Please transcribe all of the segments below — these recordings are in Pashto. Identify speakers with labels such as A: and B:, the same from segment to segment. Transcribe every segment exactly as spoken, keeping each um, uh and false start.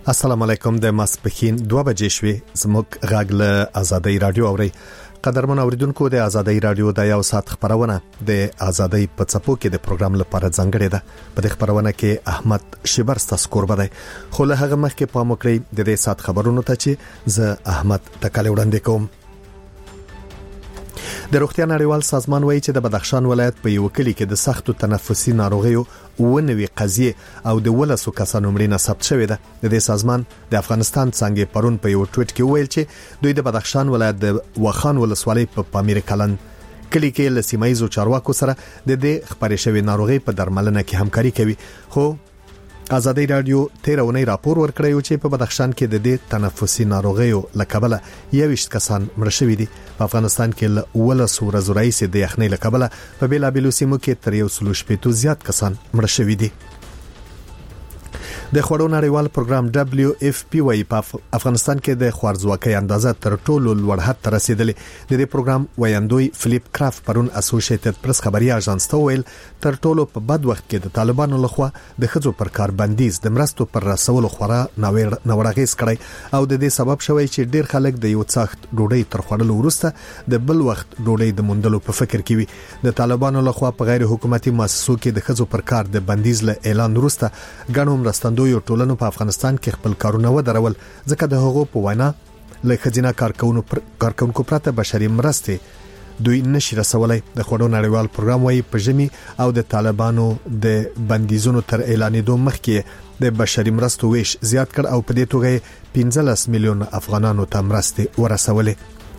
A: السلام علیکم. د ماسپخین دوه بجې شوې زموږ غږ له آزادۍ رادیو اوري. قدرمن اوریدونکو، د آزادۍ رادیو د یو ساعت خبرونه د آزادۍ په څپو کې د پروګرام لپاره ځانګړې ده. په دې خبرونه کې احمد شبر ستاسو قربا دی. خو له هغه مخکې پام وکړئ د دې ساعت خبرونو ته چې زه احمد تکاله وړاندې کوم. د روغتیا نړیوال سازمان وایي چې د بدخشان ولایت په یو کلی کې د سختو تنفسي ناروغیو ونوي قضیه او د ولسو کسانو مړینه ثبت شوې ده. د دې سازمان د افغانستان څنګه پرون په یو ټویټ کې ویل چې دوی د بدخشان ولایت د وخان ولسوالۍ په پامیر کلن کلی کې له سیمایزو چارواکو سره د دې خبرې شوې ناروغي په درملنه کې همکاري کوي. خو آزادۍ رادیو تیرونی راپور ورکړی چې په بدخشان کې د دې تنفسي ناروغیو لکبله یوشت کسان مړ شوي دي. په افغانستان کې له ولسو ورځو راهیسې د یخنۍ لکبله په بیلابیلو سیمو کې تر یو سل شپږ زیات کسان مړ شوي دي. د خوړو نړیوال پروګرام دبليو اف پی وايي په افغانستان کې د خوارځواکۍ اندازه تر ټولو لوړ حد ته رسیدلې. د دې پروګرام وایندوی فلیپ کرافت پرون اسوسییټډ پریس خبري اژانس ته ویل تر ټولو په بد وخت کې د طالبانو لخوا د خځو پر کار بندیز د مرستو پر رسولو خورا نوړاغیز کړی او د دې سبب شوی چې ډیر خلک د یو څاخت ډوډۍ تر خوړلو وروسته د بل وخت ډوډۍ د موندلو په فکر کې وي. د طالبانو لخوا په غیر حکومتي مؤسسو کې د خځو پر کار د بندیز له اعلان وروسته ګڼو مرستندو یو ټولنو په افغانستان کې خپل کارونه ودرول ځکه د هغو په وینا له خزینه کارکونکو پر... کارکونکو پرته بشري مرستې دوی نشي رسولای. د خوړو نړیوال پروګرام وايي په ژمي او د طالبانو د بندیزونو تر اعلانېدو مخکې د بشري مرستو ویش زیات کړ او په دې توګه پنځلس میلیون افغانانو ته مرستې ورسولې.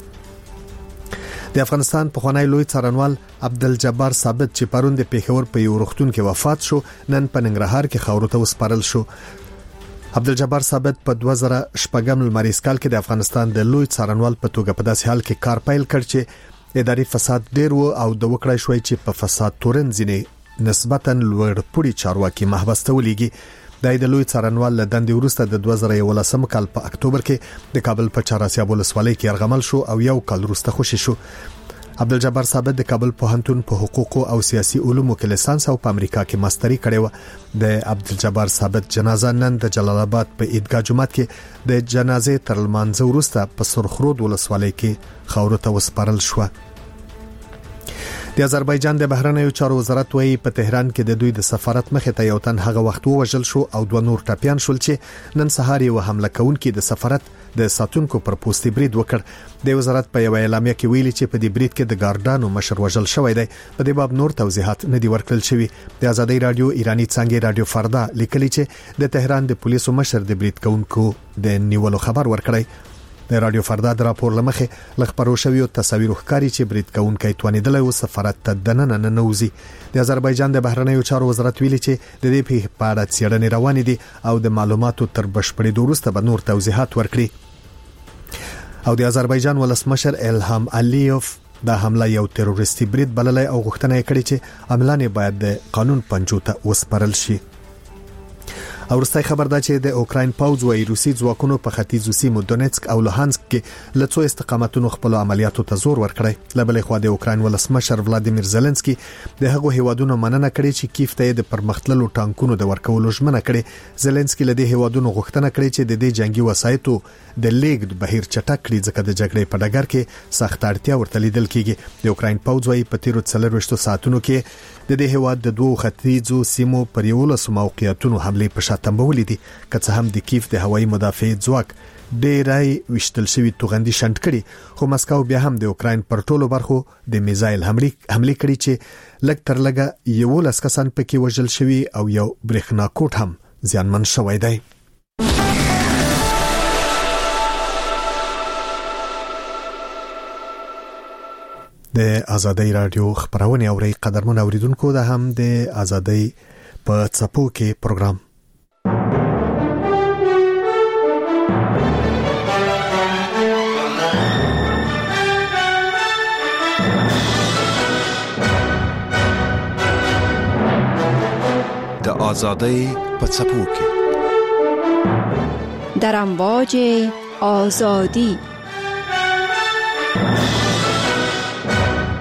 A: د افغانستان پخوانی لوی څارنوال عبدالجبار ثابت چې پرون د پیښور په یو روغتون کې وفات شو، نن په ننګرهار کې خاورو ته وسپارل شو. عبدالجبار ثابت په دوه زره شپږم لمریز کال کې د افغانستان د لوی څارنوال په توګه په داسې حال کې کار پیل کړ چې اداري فساد ډیر و او د وکړای شوی چې په فساد تورن ځینې نسبتاً لوړ پوړي چارواکي محبس ته ولېږي. د لوی څارنوال له دندې وروسته د دوه زره یولسم کال په اکتوبر کې د کابل په چاراسیاب ولسوالۍ کې ارغمل شو او یو کال وروسته خوشی شو. عبدالجبار ثابت د کابل پوهنتون په حقوقو او سیاسي علومو کې لیسانس او په امریکا کې ماستري کړې و. د عبدالجبار ثابت جنازه نن د جلال آباد په عیدګاه جومات کې د جنازې تر لمانځه وروسته په سرخرود ولسوالۍ کې خاورو ته وسپارل شو. د آذربایجان د بهرنیو چارو وزارت وايي په تهران کې د دوی د سفارت مخې ته یو تن هغه وخت ووژل شو او دوه نور ټپيان شول چې نن سهار یو حمله کوونکي د سفارت د ساتونکو پر پوستي برید وکړ. د وزارت په یو اعلامیه کې ویلي چې په دې برید کې د ګاردانو مشر وژل شوی دی. په دې باب نور توضیحات نه دی ورکړل شوی. د آزادۍ رادیو ایرانی څنګه رادیو فردا لیکلي چې د تهران د پولیسو مشر د برید کوونکو د نیولو خبر ورکړی. د رادیو فردا د راپور لمخه لخبرو شویو تصاویر ښکاری چې برید کوونکی توانیدل او سفارت ته دننه نه نوځي. د آذربایجان د بهرنیو چارو وزارت ویلي چې د دې په اړه څېړنې روانې دي او د معلوماتو تر بشپړېدو وروسته به نور توضیحات ورکړي. او د آذربایجان ولسمشر الهام الیوف دا حمله یو تروریستي برید بللای او غوښتنه کړې چې عملان باید د قانون پنجو ته وسپارل شي. او ورستای خبر دا چې د اوکراین پاوځ وايي روسي ځواکونو په ختیځو سیمو دونیتسک او لوهانسک کې لڅو استقامتونو خپل عملیاتو ته زور ورکړی. لبلې خو د اوکراین ولسمشر ولادیمیر زيلنسکي د هغو هیوادونو مننه کړې چې کیف ته د پرمختللو ټانکونو د ورکولو ژمنه کړې. زيلنسکي له دې هیوادونو غوښتنه کړې چې د دې جنگي وسایطو د لیګ بهیر چټک کړي ځکه د جګړې په ډګر کې سخت اړتیا ورته لیدل کیږي. د اوکراین پاوځ وايي په تیرو څلورويشت ساعتونو کې د دې هیواد د دوه ختیځو سیمو پر یو لس موقعیتونو حمله په شاتمبولې دي. که څه هم د کیف د هوایي مدافع ځواک ډېرای وشتل شوی توغندي شنډ کړي، خو مسکو بیا هم د اوکراین پر ټولو برخو د میزایل حمله حمله کړي چې لږ تر لږه یو لس کسان پکې وژل شوی او یو برېښنا کوټ هم زیانمن شوی دی. د آزادۍ رادیو خبرونه اوري. قدرمن اوریدونکو، دا هم د آزادۍ په څپو کې پروګرام
B: د آزادۍ په څپو کې
C: در امواج آزادی.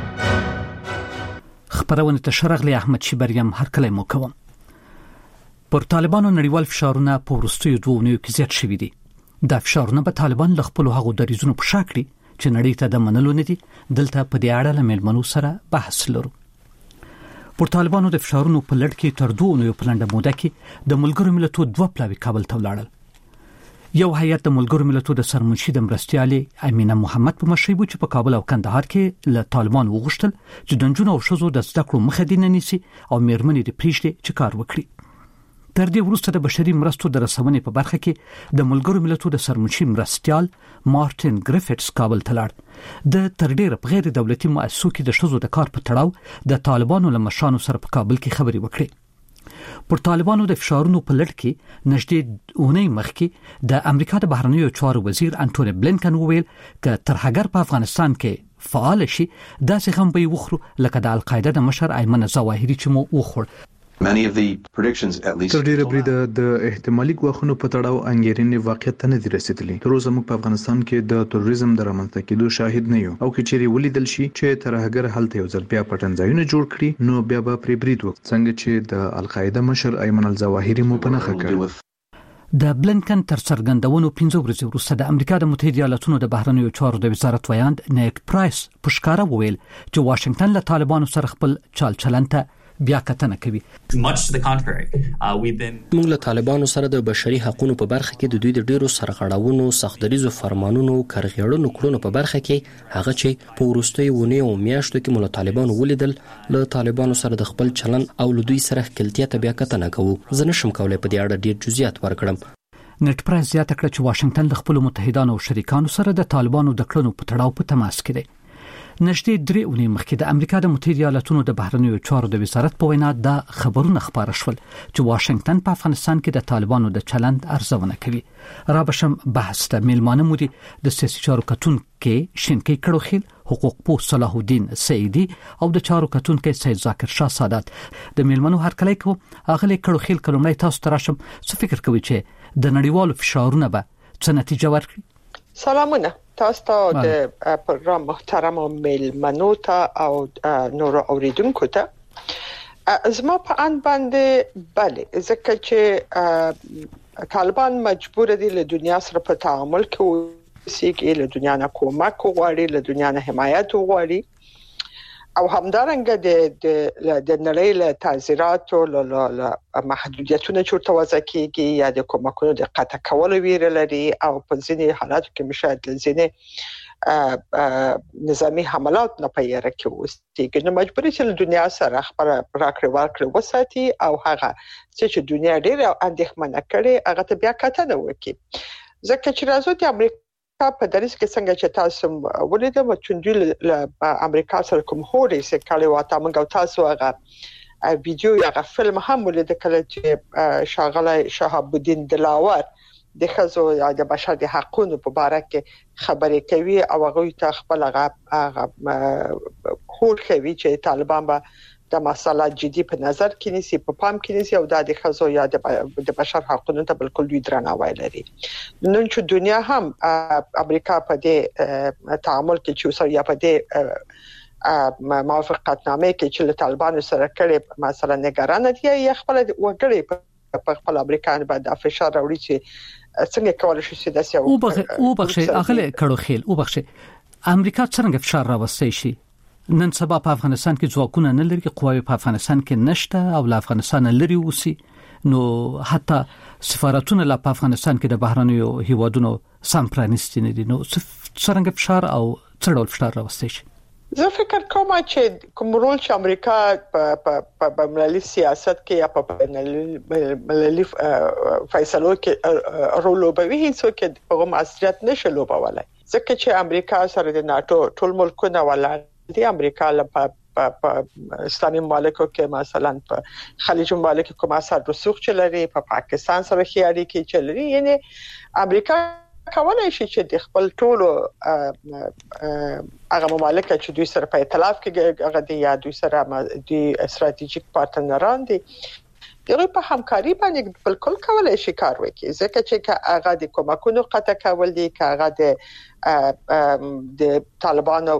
D: خبرونه ته شرغلی احمد شبریم هر کله مو کوم. پر طالبانو نړیوال فشارونه په وروستیو دوه اونیو کې زیات شوي دي. دا فشارونه به طالبان له خپلو هغو دریځونو په شا کړي چې نړۍ ته د منلو نه دي. دلته په دې اړه له میلمنو سره بحث لرو. پر طالبانو د فشارونو په لړ کې تر دوه اونیو په لنډه موده کې د ملګرو ملتونو دوه پلاوي کابل ته ولاړل. یو هیئت د ملګرو ملتونو د سرمنشي د مرستیالې امینه محمد په مشرۍ چې په کابل او کندهار کې له طالبان وغوښتل چې د نجونو او ښځو د زده کړو مخه دې نه نیسي او میرمنې دې پرېږدي چې کار وکړي. تر دې وروسته د بشري مرستو د رسونې په برخه کې د ملګرو ملتونو د سرمنشي مرستیال مارټین ګریفټس کابل ته لاړ. د تر ډیره په غیر دولتي مؤسسو کې د ښځو د کار په تړاو د طالبانو له مشرانو سره په کابل کې خبرې وکړې. پر طالبانو د فشارونو په لړ کې نږدې اونۍ مخکې د امریکا د بهرنیو چارو وزیر انټونی بلینکن وویل چې تر هغه په افغانستان کې فعال شي داسې هم به وخورو لکه د القاعده د مشر ایمن ظواهری چې مو وخور.
E: Many of the predictions at least
F: تر ډیره بریده د احتمالي ګواښونو په تړاو انګیرنې واقعیت ته نه دي رسیدلي. تر اوسه موږ په افغانستان کې د تروریزم د رامنځته کېدو شاهد نه یو او که چیرې ولیدل شي چې ترهګر هلته یو ځل بیا پټنځایونه جوړ کړي نو بیا به پرې برید وکړي څنګه چې د القاعده مشر ایمن الظواهری مو په نښه کړ.
D: د بلینکن تر څرګندونو پنځه ورځې وروسته د امریکا د متحده ایالاتونو د بهرنیو چارو د وزارت ویاند نیک پرایس په ښکاره وویل چې واشنگټن له طالبانو سره خپل چال چلن ته بیا کتنه کوي.
G: موږ له طالبانو سره د بشري حقوقو په برخه کې د دوی د ډیرو سرغړاونو سختدریزو فرمانونو کارغړونو کړونو په برخه کې هغه چې په وروستیو ونیو میاشتو کې موږ له طالبانو ولیدل له طالبانو سره د خپل چلن او له دوی سره خپلتیا ته بیا کتنه کوو. زه نشم کولای په دې اړه ډیر جزئیات ورکړم.
D: نت پرایس زیاته کړه چې واشنگټن له خپل متحدانو او شریکانو سره د طالبانو د کړنو په تړاو په تماس کې دی. نږدې درې اونۍ مخکې د امریکا د متحده ایالاتونو د بهرنیو چارو د وزارت په وینا دا خبرونه خبره شول چې واشنگټن په افغانستان کې د طالبانو د چلند ارزونه کوي. را بشم بحث ته میلمانه مودي د سیاسي چارو کتونکو شینکی کړوخیل حقوق پوه صلاح الدین سعیدی او د چارو کتونکو سید ذاکر شاه سادات. د میلمنو هرکلی کو اغلی کړوخیل کلمې تاسو تراشم څه فکر کوي چې د نړیوالو فشارونه به څه نتیجه ورکړي؟
H: سلامونه تاسو ته د پروګرام محترم میلمنو ته او نور اوریدونکو ته زما په ان باندې bale ځکه چې طالبان مجبور دي له دنیا سره په تعامل کې سیګ له دنیا نه کومک غواړي له دنیا نه حمایت غواړي او همدارنګه د د نړۍ له تعزیرات او له محدودیتونو چورته وځي کېږي یا د کومکونو د قطع کولو ویره لري او په ځینې حالاتو کې مشاهد ځینې نظامی حملات نه پیره کوي نو مجبور چې له دنیا سره خبره راکړه ورکړه وساتي او هغه چې دنیا ډېر اندېښمنه کړي هغه ته بیا کتنه وکړي ځکه چې راځو د امریکا په دریس کې څنګه چې تاسو ولیدم چې دوی له امریکا سره کوم هوري سره کړي واته موږ تاسو هغه ویډیو یا فلم هم ولید کله چې شاغله شهاب الدین دلاور د خزو یا د بشر د حقوقو په اړه کې خبرې کوي او هغه ته خپل هغه هور کوي چې طالبان به د مسله جدي په نظر کې نیسي په پام کې نیسي او د خزو یا د بشر حقوقو ته بالکل دوی درناوی لري. نن چې دنیا هم امریکا په دې تعامل کې چې سره یا په دې موافقتنامه کې چې له طالبانو سره کړي مثلا نگران دي یا خپل وګړي په خپل امریکایان باندې فشار راوړي چې څنګه کولای شي چې داسې
D: او بغ او بخښي اغله کړو خیل او بخښي امریکا څنګه فشار راوستي شي نن سبا په افغانستان کې ځواکونه نه لري قواوی په افغانستان کې نشته او له افغانستان لري اوسي نو حتی سفارتونه لا په افغانستان کې د بهرنیو هیوادونو سم پرانیستي نه دي نو څنګه فشار او څه ډول فشار راوستي شي؟
H: زه فکر کوم چې کوم رول چې امریکا په په ملي سیاست کې یا په ملي فیصلو کې رول لوبوي هیڅ کې په کوم اثرات نشي لوبولای ځکه چې امریکا سره د ناتو ټول ملکونه ولاړ دي امریکا له په اسلامي مملکتو کې مثلا په خلیج مملکت کوم اثر رسوخ چلري په پاکستان سره خیالي کې چلري یعنی امریکا کولای شي چې د خپل ټولو هغه مملکت چې دوی سره په ائتلاف کې هغه دي یا دوی سره د استراتیژیک پارتنران دي دغه په همکاري باندې بالکل کولای شي کار وکړي ځکه چې هغه د کومکونو قطع کول دي هغه د د طالبانو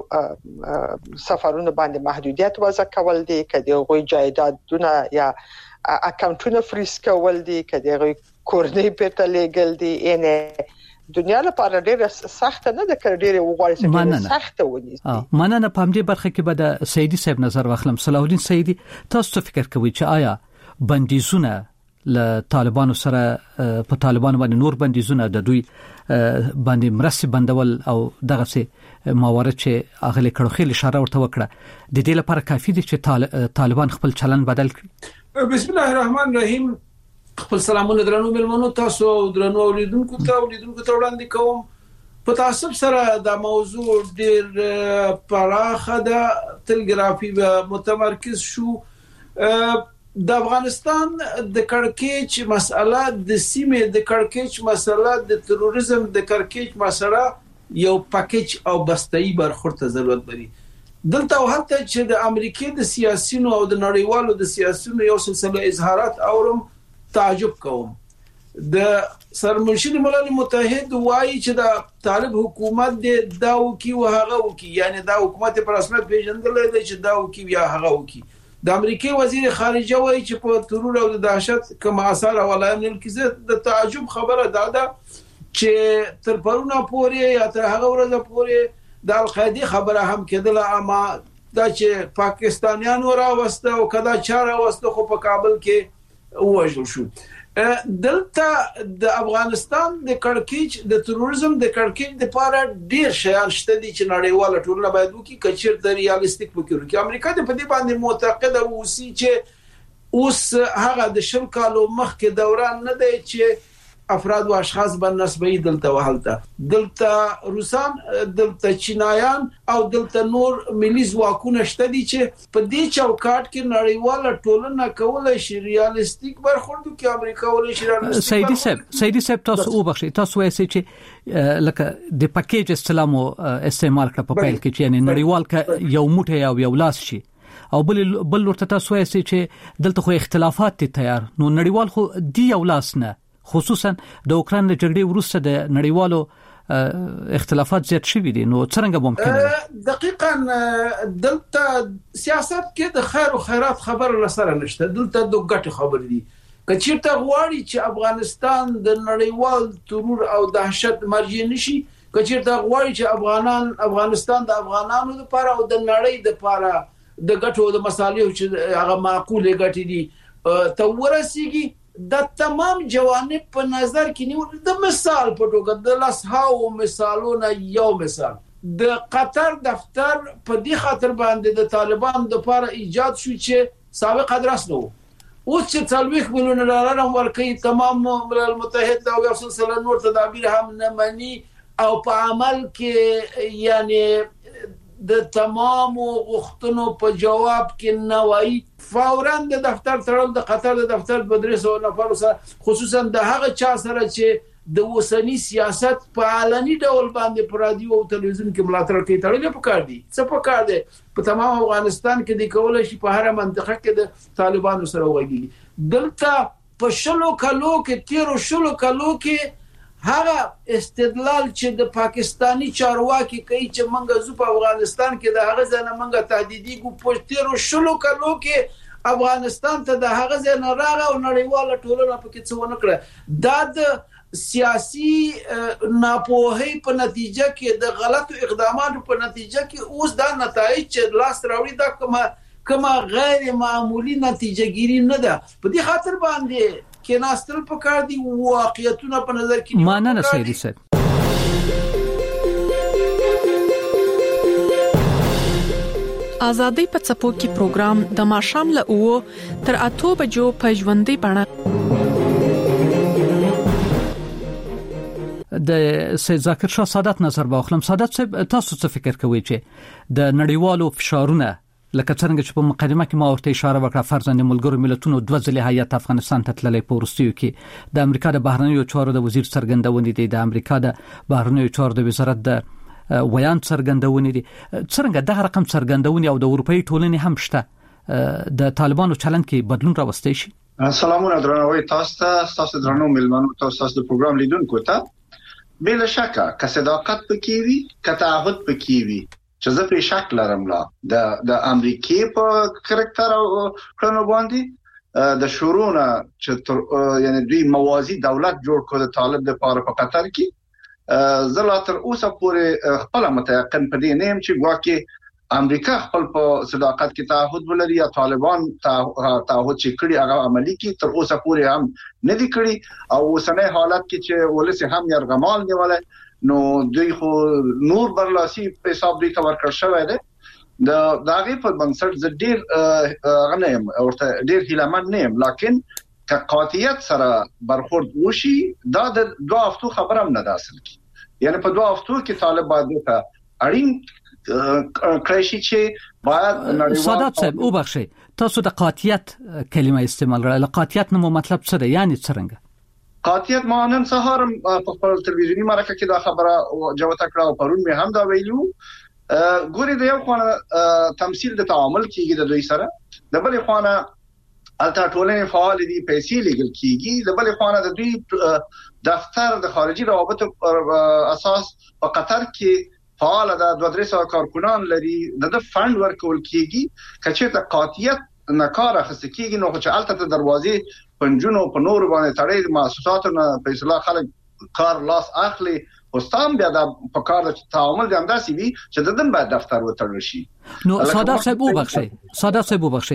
H: سفرونو باندې محدودیت وضع کول دي کدي غوي جایدادونه یا اکاونټونه فریز کول دي کدي غوي کورنۍ په تلګل دي ان دنیا لپاره ډیره سخت نه ده کړ ډیره وغواړي چې سخت ونیسي
D: مننه په همدې برخه کې به د سیدی صاحب نظر واخلم. صلاح الدین سیدی تاسو فکر کوئ چې آیا بندیزونه له طالبانو سره په طالبانو باندې نور بندیزونه د دوی باندې مرسي بندول او دغه څه موارد چې اغلی کړو خېل اشاره ورته وکړه د دې لپاره کافي دي چې طالبان خپل چلن بدل کړي؟
I: بسم الله الرحمن الرحیم. خپل سلامونه درنو ملمنو تاسو درنو اوریدونکو ته اوریدونکو ته وړاندې کوم. په تاسو سره دا موضوع ډیر پراخه ده تلګرافي متمرکز شو. د افغانستان د کړکېچ مسله د سیمې د کړکېچ مسله د تروریزم د کړکېچ مسله یو پاکیج او بسته‌ای برخورد ته ضرورت لري. دلته هلته چې د امریکای د سیاسيونو او د نړیوالو د سیاسيونو یو سلسله اظهارات اورم تعجب کوم. د سرمنشد ملل متحد وایي چې د طالب حکومت د داو کی او هغه وکي یعنی دا حکومت پر رسمیت پیژندل دی چې داو کی یا هغه وکي. د امریکای وزیر خارجه وایي چې په ترور او د دهشت کوم اثر ولایمن الکزه د تعجب خبره ده ده چې تر پرونه پورې یا تر هغه ورځ پورې د القاعده خبره هم کېدله اما دا چې پاکستانیانو راوسته او کدا چاره وسته خو په کابل کې وژل شو. دلته د افغانستان د کړکېچ د تروریزم د کړکېچ د لپاره ډیر شیان شته دي چې نړیواله ټولنه باید وکړي کچیر د ریالستیک فکر وکړي. امریکا د په دې باندې معتقده اوسي چې اوس هغه د شل کالو مخکې دوران نه دی چې افراد او اشخاص بن نسبی دلته وهلته دلته روسان دلته چینایان او دلته نور ملي ځواکونه شته دي چې په دې چوکاټ کې نړیواله ټولنه کولای شي ریالستیک برخورد وکړي. امریکا ولې شي
D: سیدی صاحب سیدی صاحب تاسو وبخښئ تاسو وایئ چې لکه د پاکیج استلامو استعمال کړه په پیل کې چې یعنی نړیوال ک یو موټی او یو لاس شي او بل بل ورته تاسو وایئ چې دلته خو اختلافات دي تیار نو نړیوال خو دی یو لاس نه خصوصا د اوکران د جګړې وروسته د نړیوالو اختلافات زیات شوي دي نو څنګه ممکن ده؟
I: دقیقاً دلته سیاست کې د خیر او خیرات خبر لسره نشته. دلته د ګټ خبر دي. کچېرته غواړي چې افغانستان د نړیوال ترور او دهشت مرجع نشي کچېرته غواړي چې افغانان افغانستان د افغانانو لپاره او د نړۍ لپاره د ګټو د مصالحو چې هغه معقوله ګټې دي ته ورسیږي. د تمام جوانب په نظر کې نیول د مثال په توګه د لاسهاو مثالونه یو مثال د قطر دفتر په دې خاطر باندې د طالبان د لپاره ایجاد شو چې سابق ادرس نو اوس چې څلويخ ملیون ډالر ورکړي تمام ملل متحد او یو سلسله نور تدابیر هم نه مني او په عمل کې یعنی د تمام غوښتنو په جواب کې نه وایي فورا د دفتر تړل د قطر د دفتر بدرس او نفر سره خصوصا د هغه چا سره چې د وسنی سیاست په علني ډول باندې پر رادیو او تلویزیون کې ملاتړ کوي تړل په کار دي څه په کار دي په تمام افغانستان کې د کولای شي په هر منطقه کې د طالبانو سره وایي. دلته په شلو کلو کې تیرو شلو کلو کې هغه استدلال چې د پاکستانی چارواکي کوي چې منګه زو په افغانستان کې د هغه ځنه منګه تهدیدي ګو پښتیرو شلو کلو کې افغانستان ته د هغه ځنه راغه او نړیواله ټولنه پکې څه ونه کړه. دا د سیاسي ناپوهي په نتیجه کې د غلطو اقداماتو په نتیجه کې اوس دا نتایج چې لاس راوړي دا کومه کومه غیر معمولی نتیجه ګیری نه ده. په دې خاطر باندې کې ناستل په کار دي واقعیتونه په نظر کې
D: مانه سیدی صاحب
J: ازادي په څپو کې پروګرام د ماشام له او تر اته بجو په ژوندۍ بڼه
D: د سید ذاکر شاه سادات نظر واخلم. سادات صاحب تاسو څه فکر کوئ چې د نړیوالو فشارونه لکه څنګه چې په مقدمه کې ما ورته اشاره وکړه فرضاً د ملګرو ملتونو دوه ځلې هیئت افغانستان ته تللی په وروستیو کې د امریکا د بهرنیو چارو د وزیر څرګندونې دي د امریکا د بهرنیو چارو د وزارت د ویان څرګندونې دي څنګه دغه رقم څرګندونې او د اروپאי ټولنې هم شته د طالبانو چلند کې بدلون راوستي شي؟
K: سلامونه درنوي تاسو ته، تاسو درنو ملمنو ته، تاسو د پروګرام لیدونکو ته. بلا شکه که صداقت پکې وي، که تعهد پکې وي، چې زه په شک لرم لا د د امریکای په کریکټر او کړنو باندې د شورونه چې یعنی دوی موازی دولت جوړ کړ د طالب د پاره په قطر کې، زه لا تر اوسه پورې خپل متيقن پدې نه يم چې ګواکې امریکا خپل په صداقت کې تعهد ولري یا طالبان تعهد چې کړی هغه عملی کی تر اوسه پورې هم نه دي کړی، او اوسنۍ حالت کې چې ولسی هم يرغمال نیولای نو دوی خو نور برلاسي په حساب دي کور کړ شوی دی. د داغه په بنسټ ز ډیر غنیم او ډیر هیلمن نیم، لکن که قاطعیت سره برخورد وشي دا د دوه هفتو خبره هم نه داسل کی، یعنی په دوه هفتو کې طالب باندې ته اړین کرایشي چې باید نړیوال
D: سادات صاحب او بخشي تاسو د قاطعیت کلمه استعمال کړل. قاطعیت نو مطلب څه دی؟ یعنی څنګه
K: قاطعیت؟ ما نن سهار په خپل تلویزیونی مرکه کې دا خبره جوته کړه او پرون مې هم دا ویلو. ګوري د یو خانه تمثيل د تعامل کیږي د دوی سره، د بل خانه الته ټولنې فعال دي، پیسې لګل کیږي، د بل خانه د دوی دفتر د خارجي روابطو پر اساس په قطر کې فعال ده، دوه درې سوه کارکونان لري، د فند ورکول کیږي. کچې ته قاطعیت نکار اخیست کیږي نو چې الته د دروازې پنجونو په نور باندې تړي مؤسساتو نه پیسې خلک کار لاس اخلي، اوستان بیا د په کار د تعامل د انداسي وي چې د دن بعد دفتر وتړل شي.
D: نو سادات صاحب وبخشي سادات صاحب وبخشي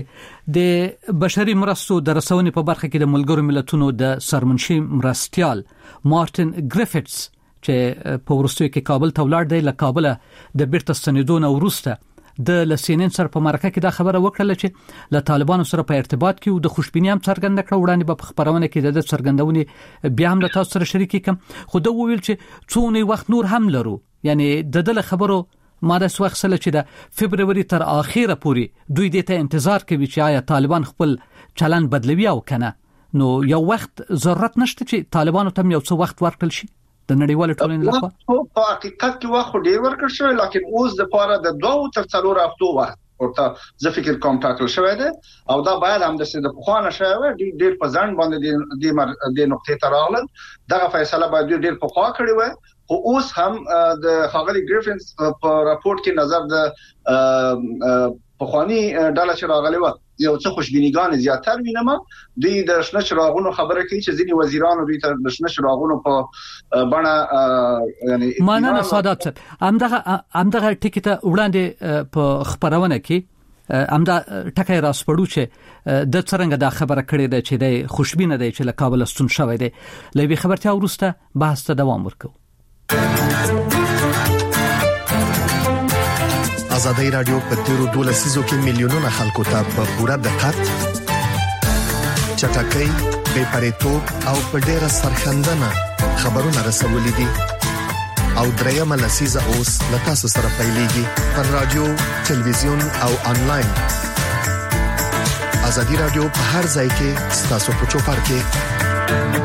D: د بشري مرستو د رسونې په برخه کې د ملګرو ملتونو د سرمنشي مرستيال مارټن ګریفټس چې په ورستوي کې کابل ته ولاړ دی، له کابل د بیرته ستنیدون وروسته د لسینن سره په مرکه کې دا خبره وکړه چې له طالبانو سره په ارتباط کې او د خوشبینی هم څرګنده کړه. وړاندې په خبرونه کې د څرګندونې بیا هم له تاسو سره شریک کوم، خو دا وویل چې څونه وخت نور هم لرو، یعنی د دله خبرو ما د وخت سره چې د فبرवरी تر اخیره پورې دوی دې ته انتظار کوي چې آیا طالبان خپل چلن بدلوي او کنه. نو یو وخت ضرورت نشته چې طالبانو ته یو څه وخت ورکړل شي د نړیوال ټولنې لخوا؟
K: په حقیقت کې وخت ډیر ورکړ شوی، لکن اوس د پاره د دوه تر څلور هفتو وخت ورته زه فکر کوم ټاکل شوی دی، او دا باید هم د سید په خوانه شوی ډیر په ځان باندې د د نقطې ته راغلل. دغه فیصله باید ډیر په خوا کړی وای، خو اوس هم د خاغلی ګریفنز په راپورټ کې نظر د په خواني ډاله چې راغلی و یو څه خوشبینیګان زیاتر وینم. دوی د شنه چراغونو خبره کوي چې ځینی وزیرانو دوی ته د شنه چراغونو په بڼه یعنی
D: مانه سادات همدغه همدغه ټیکټه وړاندې په خبرونه کې همدا ټکای راسپړو چې د څنګه دا خبره کړې ده چې د خوشبینه دی چې له کابل ستون شوی دی. لوي خبرتیا ورسته بحث ته دوام ورکو.
A: ازادي رادیو په تیرو دوه لسیزو کې میلیونونه خلکو ته په پوره دقت، چټکۍ، بې پرېتوب او په ډېره سرښندنه خبرونه رسولې دي، او درېمه لسیزه اوس له تاسو سره پیلېږي پر رادیو، تلویزیون او انلاین. ازادي رادیو په هر ځای کې ستاسو په چوپړ کې.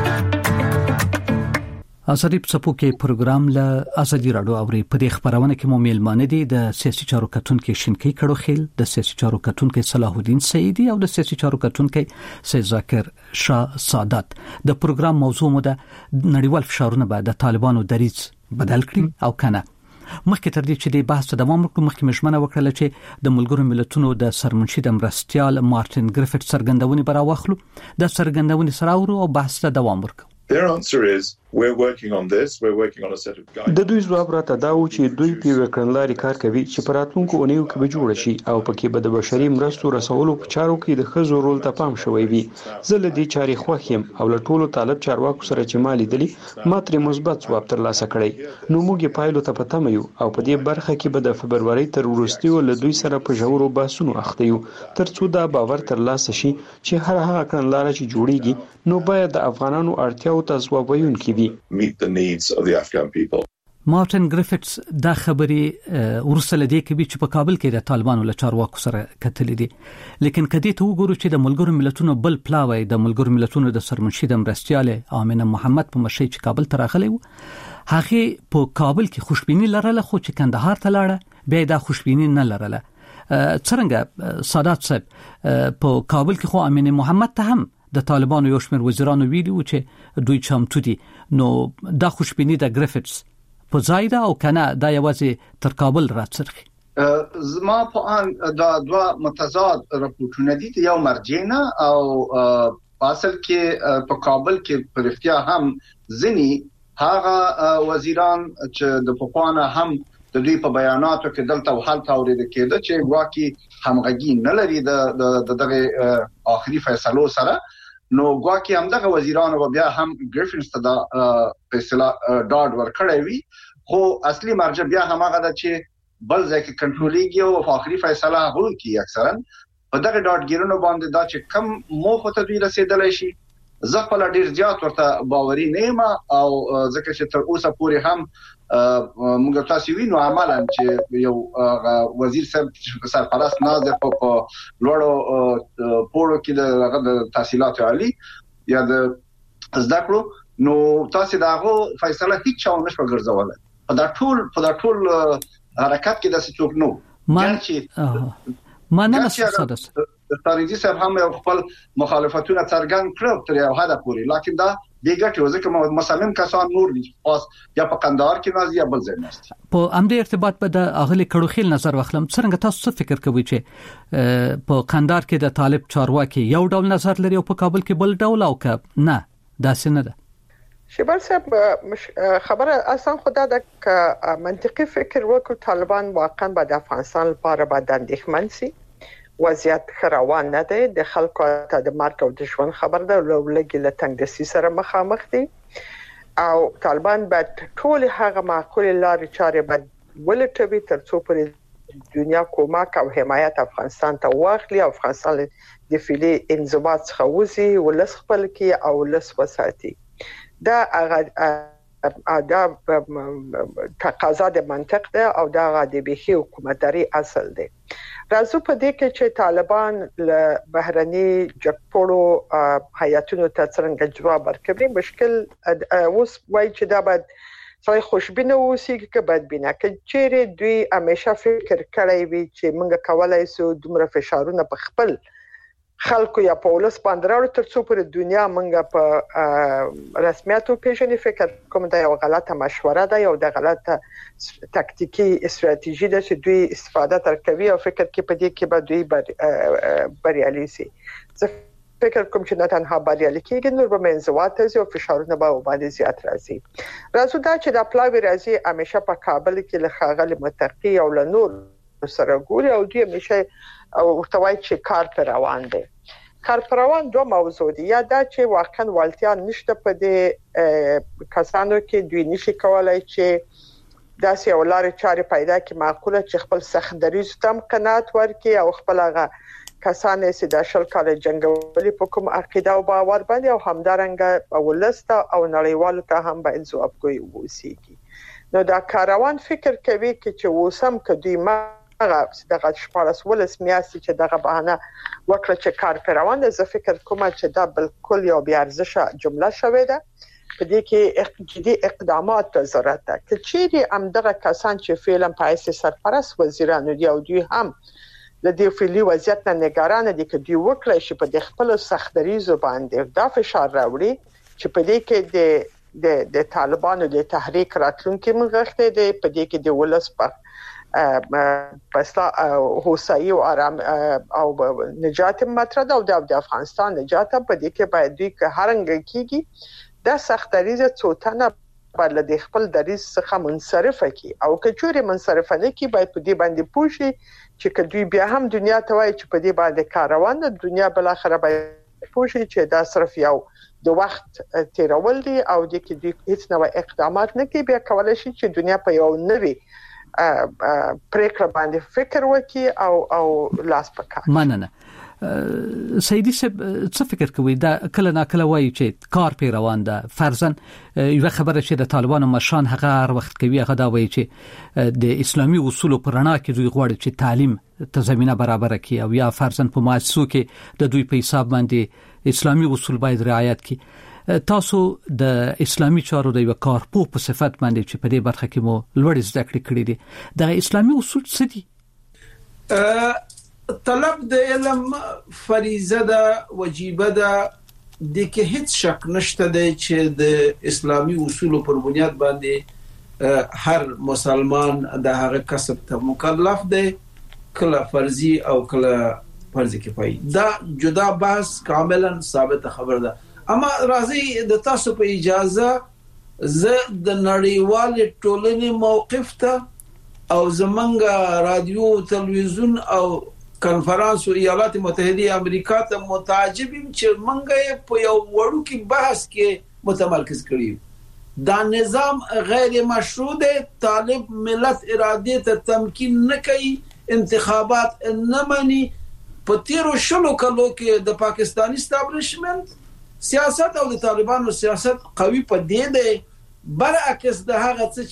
D: ازادي په کې پروګرام له ازادي رادیو اوري. په دې خبرونه کې مو میلمانه دي د سیاسي چارو کتونکو شینکی کړو خیل، د سیاسي چارو کتونکو صلاح الدین سعیدی او د سیاسي چارو کتونکو سید ذاکر شاه سادات. د پروګرام موضوع مو د نړیوال فشارونه بعد د طالبانو دریځ بدل کړي او کنه. مخکې تر دې چې د بحث دوام وکړو، مخکې مشمنه وکړه چې د ملګرو ملتونو د سرمنشي د مرستيال مارټن ګریفټ څرګندونې براوخلو د څرګندونې سره ورو او بحث ته دوام ورکړو.
L: Their answer is we're working on this, we're working on a set of guidelines.
M: د دوی ځواب راته دا و چې دوی په وکړنلاري کار کوي چې پراتونکو اونیو کې به جوړ شي او پکې به د بشري مرستو رسولو په چارو کې د خزو رول ته پام شوی وي. زه له دې چاري خوښیم او له ټولو طالب چارواکو سره چې مالي دلی ما ترې مثبت ځواب ترلاسه کړی. نو موږ یې پایلو ته پته یو او په دې برخه کې به د فبرवरी تر وروستیو له دوی سره په ژورو بحثونو اخته یو ترڅو دا باور ترلاسه شي چې هر هغه کړنلاره چې جوړیږي نو باید د افغانانو اړتیاو ته ځواب ویونکي وي.
L: meet the needs of the Afghan people.
D: مارټن ګریفټس دا خبرې ورسره لدی کوي چې په کابل کې د طالبانو له چارواکو سره کتلې دي، لیکن کدی ته وګورو چې د ملګرو ملتونو بل پلاوی د ملګرو ملتونو د سرمنشي د مرستيال آمنه محمد په مشي چې کابل ته راغلی و، هغه په کابل کې خوشبینی لرله، خو چې کندهار ته لاړه بیا دا خوشبینی نه لرله. څنګه سادات صاحب په کابل کې خو آمنه محمد ته هم د طالبانو یو شمېر وزیرانو ویلي و چې دوی چمتو دي. نو دا خوشبیني د ګریفټس په ځای ده او کنه دا یوازې تر کابل راڅرخي؟
K: زما په ان دا دوه متضاد راپورټونه دي، یو مرجعنا او اصل کې په کابل کې پر اختیار هم ځنی هغه وزیران چې د پخوانه هم د دوی په بیاناتو کې دلته وحالت اورید کېده چې واکي همغږي نه لري د دغه آخري فیصلو سره. نو واکي همدغه وزیرانو بیا هم ګریفټس ته د فیصله ډاډ ورکړی وي، خو اصلي مرجع بیا هم هغه د چې بل ځکه کنټرولېږي او آخري فیصله هغه کوي. اکثرا په دغه ډاډګیرونو باندې دا چې کم موخه ته دوی رسیدلای شي زه خپل ډیر زیات ورته باوري نه یم، او ځکه چې تر اوسه پورې هم موږ تاسو وینو عملاً چې یو وزیر صاحب سرپرست ناظر په لوړو پوړو کې د تحصیلات عالی یا د زده کړو، نو تاسو داغه فیصله هیڅ چا نشو ګرځولای. په دا ټول په دا ټول حرکت کې د څوک نو
D: مان چې مانه مسعود
K: تاریخي صاحب هم خپل مخالفتونه څرګند کړو تر یو حد پورې، لکه دا بیګټ وځي کوم مصمم کسان نور دي خاص یا په قندهار کې ناز یا بل ځای ناست.
D: په امدې ارتباط په د اغلی کړوخیل نظر واخلم، څنګه تاسو څه فکر کوئ چې په قندهار کې د طالب چارواکي یو ډول نظر لري او په کابل کې بل ډول، او که نه داسې نه ده؟
H: شبر صاحب خبره اصلا خدا د منطقي فکر وکړو طالبان واقعا به د افغانستان لپاره باید اندېښمن سي. وضعیت خروان نه دی، د خلکو ته د مرګ او د ژوند خبر ده، لوګي له تنگ دستی سره مخامخ دي او طالبان باید ټول هغه معقول لارې چارې باید ولټوي ترڅو پر دنیا کومک او حمایت افغانستان ته واخلي، افغانستان د فعلی انضباط څخه وځي، ولس خپل کې او ولس وساتي. دا هغه دا تقاضا د منطق ده او دا د بهي حکومتداري اصل دی. راځو په دې کې چې طالبان له بهرني جګپوړو حیاتونو ته څنګه جواب ورکوي. مشکل اوس وایي چې دا باید څای خوشبینه اوسي کې باید بنا کې چیرې دوی همیشه فکر کړی وي چې موږ کولای شو دومره فشارونه په خپل خلکو یا په ولس باندې راوړو ترڅو پر دنیا موږ په رسمیاتو پیژنې. فکر کوم دا یو غلطه مشوره ده، یو د غلطه تاکتیکی استراتیژي ده چې دوی استفاده تر کوي او فکر کې په دې کې به دوی بریالي سي. زه فکر کوم چې نه تنها بریالي کېږي، نور به منځوات او فشارونه به باندې زیات راځي. راځو دا چې د پلاوی راځي همیشه په کابل کې له خاغل متقی او له نور سره ګوري او دوی همیشه او ورتوای چې کار پر روان دي. کار پر روان دوه موضوع دي، یا دا چې واقعا والتیا نشته په دې کسانو کې، دوی نشي کولای چې داسې یو لارې چارې پیدا کړي معقوله چې خپل سخت دریځ تم قناعت ورکړي او خپل هغه کسان چې د شل کال جنگولي په کوم عقیده او باور باندې او همدارنګه ولسته او نړیوالو ته هم باید ځوابګوي ووسیږي. نو دا کاروان فکر کوي چې وسم کدي ما هغه دغه شپارس ولس میاسي چې دغه بهانه وکړه چې کار پیروان. زه فکر کوم چې دا بالکل یو بیا ارزشه جمله شوې ده، په دې کې جدي اقدامات ته ضرورت ده. که چیرې هم دغه کسان چې فعلا پایسي سرپرست وزیرانو دی او دوی هم د دې فعلی وضعیت نه نگران دي چې دوی وکړي چې په خپل سختریزو باندې دا فشار راوړي چې په دې کې د د د طالبانو د تحریک راتلونکي مغښته دي، په دې کې د ولس په پسلا هوسایی او آرام او نجات مطرد او د افغانستان نجات په دې کې باید دوی که هرنګ کیږي د سختریزه څوتنه بل د خپل دریز څخه منصرفه کی او که چوري منصرفه نه کی باید په دې باندې پوښي چې دوی بیا هم دنیا ته وایي چې په دې باندې کار روان ده، دنیا بل اخر باید پوښي چې دا صرف یو د وخت تیرول دي او د کې دوی هیڅ نوې اقدامات نه کوي، بیا کولای شي چې دنیا په یو نوې پریکړه باندې فکر وکړي او او لاس پکار.
D: مننه. سیدی صاحب څه فکر کوي دا کله نا کله وایي چې کار پی روان ده، فرضاً یو خبره چې د طالبانو مشران هغه هر وخت کوي هغه دا وایي چې د اسلامي اصولو پر رڼا کې دوی غواړي چې تعلیم ته زمينه برابر کړي او یا فرضاً په مؤسسو کې د دوی په حساب باندې اسلامي اصول باید رعایت کړي. تاسو د اسلامي چارو د یو کارپو په صفت باندې چې په دې برخه کې مو لوړ زده کړې کړې دي، د اسلامي اصول څه دي؟
I: طلب د علم فریضه ده، وجیبه ده د کې هیڅ شک نشته دی چې د اسلامي اصولو پر بنیاد باندې هر مسلمان د هغه کسب ته مکلف دی، کله فرضي او کله فرض کفایي. دا جدا بحث کاملا ثابت خبر ده. اما راځي د تاسو په اجازه زه د نړیوال ټولنې موقف ته او زمونږ رادیو تلویزیون او کنفرانس ایالات متحده امریکا ته متعجبم چې منګه په یو وړو کې بحث کې متمرکز کړی. دا نظام غیر مشروع دی، طالب ملت اراده ته تمکین نه کوي، انتخابات نه مني. په تیرو شلو کلو کې د پاکستانی اسټابلیشمنت سیاست او د طالبانو سیاست قوي په دې دی، برعکس د هغه څه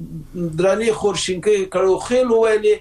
I: چې دراني خورشینکې کړو خېل ویلي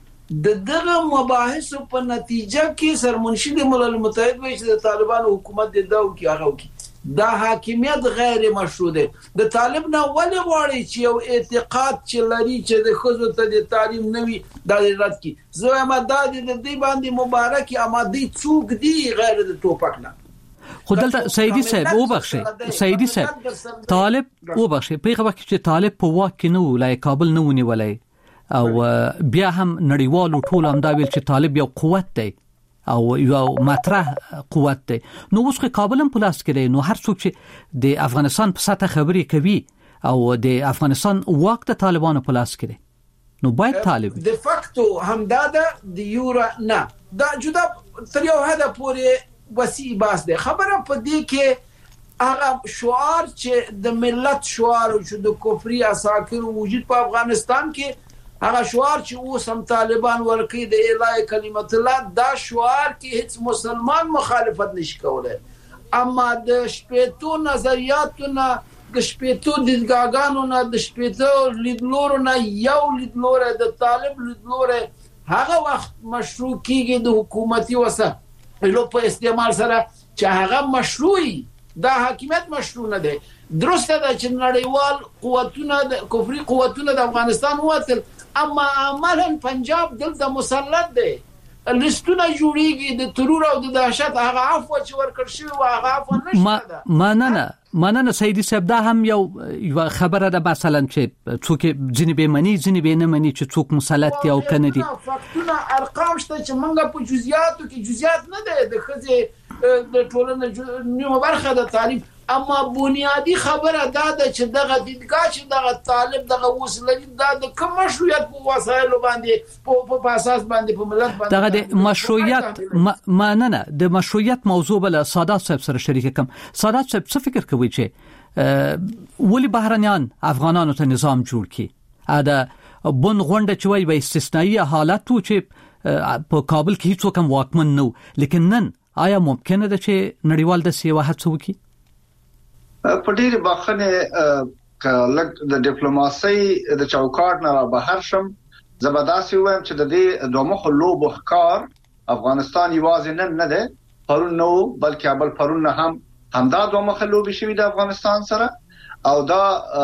I: د دغه مباحث په نتیجه کې سرمنشي د ملل متحد وایي چې د طالبانو حکومت د داو کې هغه کې دا حاکمیت غیر مشروع دی. د طالب نه ولې غواړي چې یو اعتقاد چې لري چې د خزو ته د تعلیم نوي د رد کی زه ما د دې باندې مبارک امادي څوک دی غیر د ټوپک نه.
D: خو دلته سیدی صاحب وبخشي سیدی صاحب طالب وبخشي په هغه وخت چې طالب په واک کې نه ولای کابل نه ونیولای او بیا هم نړیوالو ټول هم دا ویل چې طالب یو قوت دی او یو مطرح قوت دی. نو اوس که کابل هم پلاس کړي نو هر څوک چې د افغانستان په سطح خبرې کوي او د افغانستان واک د طالبانو پلاس کړي نو باید طالب
I: د فاکتو همداده د یورا نه دا جدا تر یو هدا پورې وسیع باس دی. خبره په دې کې هغه شعار چې د ملت شعار او چې د کفري اساکر وجود په افغانستان کې هغه شعار چې اوس هم طالبان ورکی د الای کلمت الله دا شعار کې هیڅ مسلمان مخالفت نشي کولای. اما د شپېتو نظریاتو نه د شپېتو دیدګاګانو نه د شپېتو لیدلورو نه یو لیدلور د طالب لیدلور هغه وخت مشروع کیږي د حکومتي وسه لو په استعمال سره چې هغه مشروعي دا حاکمیت مشروع نه دی. درسته ده چې نړیوال قوتونه د کفري قوتونه د افغانستان وتل، اما عملاً پنجاب دلته مسلط دی، لستونه جوړیږي د ترور او د دهشت هغه عفو چې ورکړ شوی او هغه عفو نشته ده.
D: ما نه نه ما نه سیدی صاحب دا هم یو یو خبره ده مثلا چې څوک ځینې به مني ځینې به نه مني چې څوک مسلط دی او کنه دي.
I: فاکتونه ارقام شته چې منګه په جزئیاتو کې جزئیات نه ده د خځې د ټولنې نیمه برخه د تعلیم، اما بنیادی خبره دا ده چې دغه دیدګاه چې دغه طالب دغه وسلې دا د کوم مشروعیت په وسایلو باندې په په اساس باندې په ملت باندې
D: دغه د مشروعیت ما نه نه د مشروعیت موضوع بل سادات صاحب سره شریک کوم. سادات صاحب څه فکر کوي چې ولی بهرنیان افغانانو ته نظام جوړ کړي ادا بن غونډه چې وای به استثنایی حالت و چې په کابل کې هیڅ کوم واکمن نو، لیکن نن آیا ممکنه ده چې نړیوال د سیوا هڅه وکړي؟
K: په ډېر باخنه کله د ډیپلوماسي د چوکاټ نه بهر شم زبرداسي وایم چې د دې دوه مخ لوب ښکار افغانستان یوازې نن نه ده پرون نو بلکې بل پرون هم همدا دوه مخ لوب شوی د افغانستان سره او دا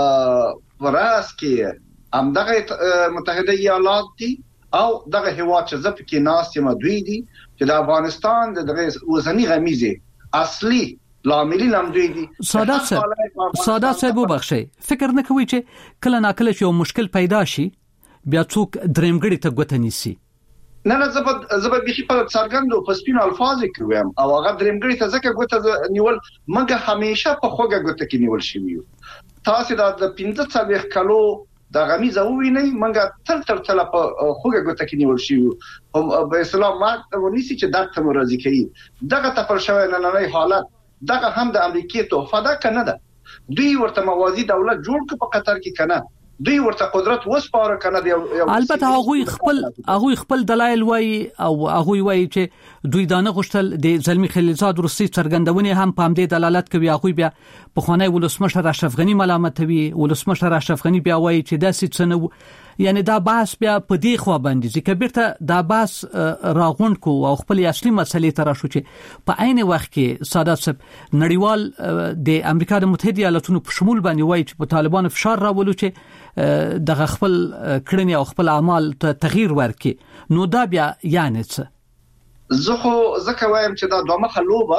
K: وراس کې همدغه متحده ایالات دي او دغه هیواد چې زپ کې ناس یم دوی دي چې د افغانستان د وزنی غمیزه اصلي لاملی لامدوی دي.
D: سادات صاحب سادات صاحب وبخشي فکر نه کوي چې کله ناکله یو مشکل پیدا شي بیا څوک درېمګړي ته ګوته نیسي؟
K: نه نه زبد زبد به په څرګندو په سپینو الفاظ کې ویم او هغه درېمګړي ته ځکه ګوته نیول مګه همیشه په خوګه ګوته کې نیول شي وي. تاسو د پنځه څلوېښت کلو د غمیزه وویني مګه تل تل تل په خوګه ګوته کې نیول شي او په اسلام ما ونیسي چې درته مرضی کوي دغه تفر شوی نه نه حالت دغه هم د امریکای توفه ده کنه ده. دوی ورته موازی دولت جوړ ک په قطر کې کنه دوی ورته قدرت وسپاره کنه دی.
D: البته هغه خپل هغه خپل دلایل وای او هغه وای چې دوی دانه غشتل د زلمی خلیلزاد روسي څرګندونې هم په همدې دلالت کوي. هغه بیا په خانه ولسمشر اشرف غنی ملامتوي، ولسمشر اشرف غنی بیا وای چې داسې څه نه، یعنی دا بحث بیا په دې خوا باندې ځکه بیرته دا بحث راغونډ کو او خپل اصلي مسلې ته راشو چې په عین وخت کې سادات صاحب نړیوال د امریکا د متحده ایالاتونو په شمول باندې وایي چې په طالبانو فشار راولو چې دغه خپل کړنې او خپل اعمال ته تغییر ورکړي. نو دا بیا یعنی څه؟
K: زه خو ځکه وایم چې دا دوه مخه لوبه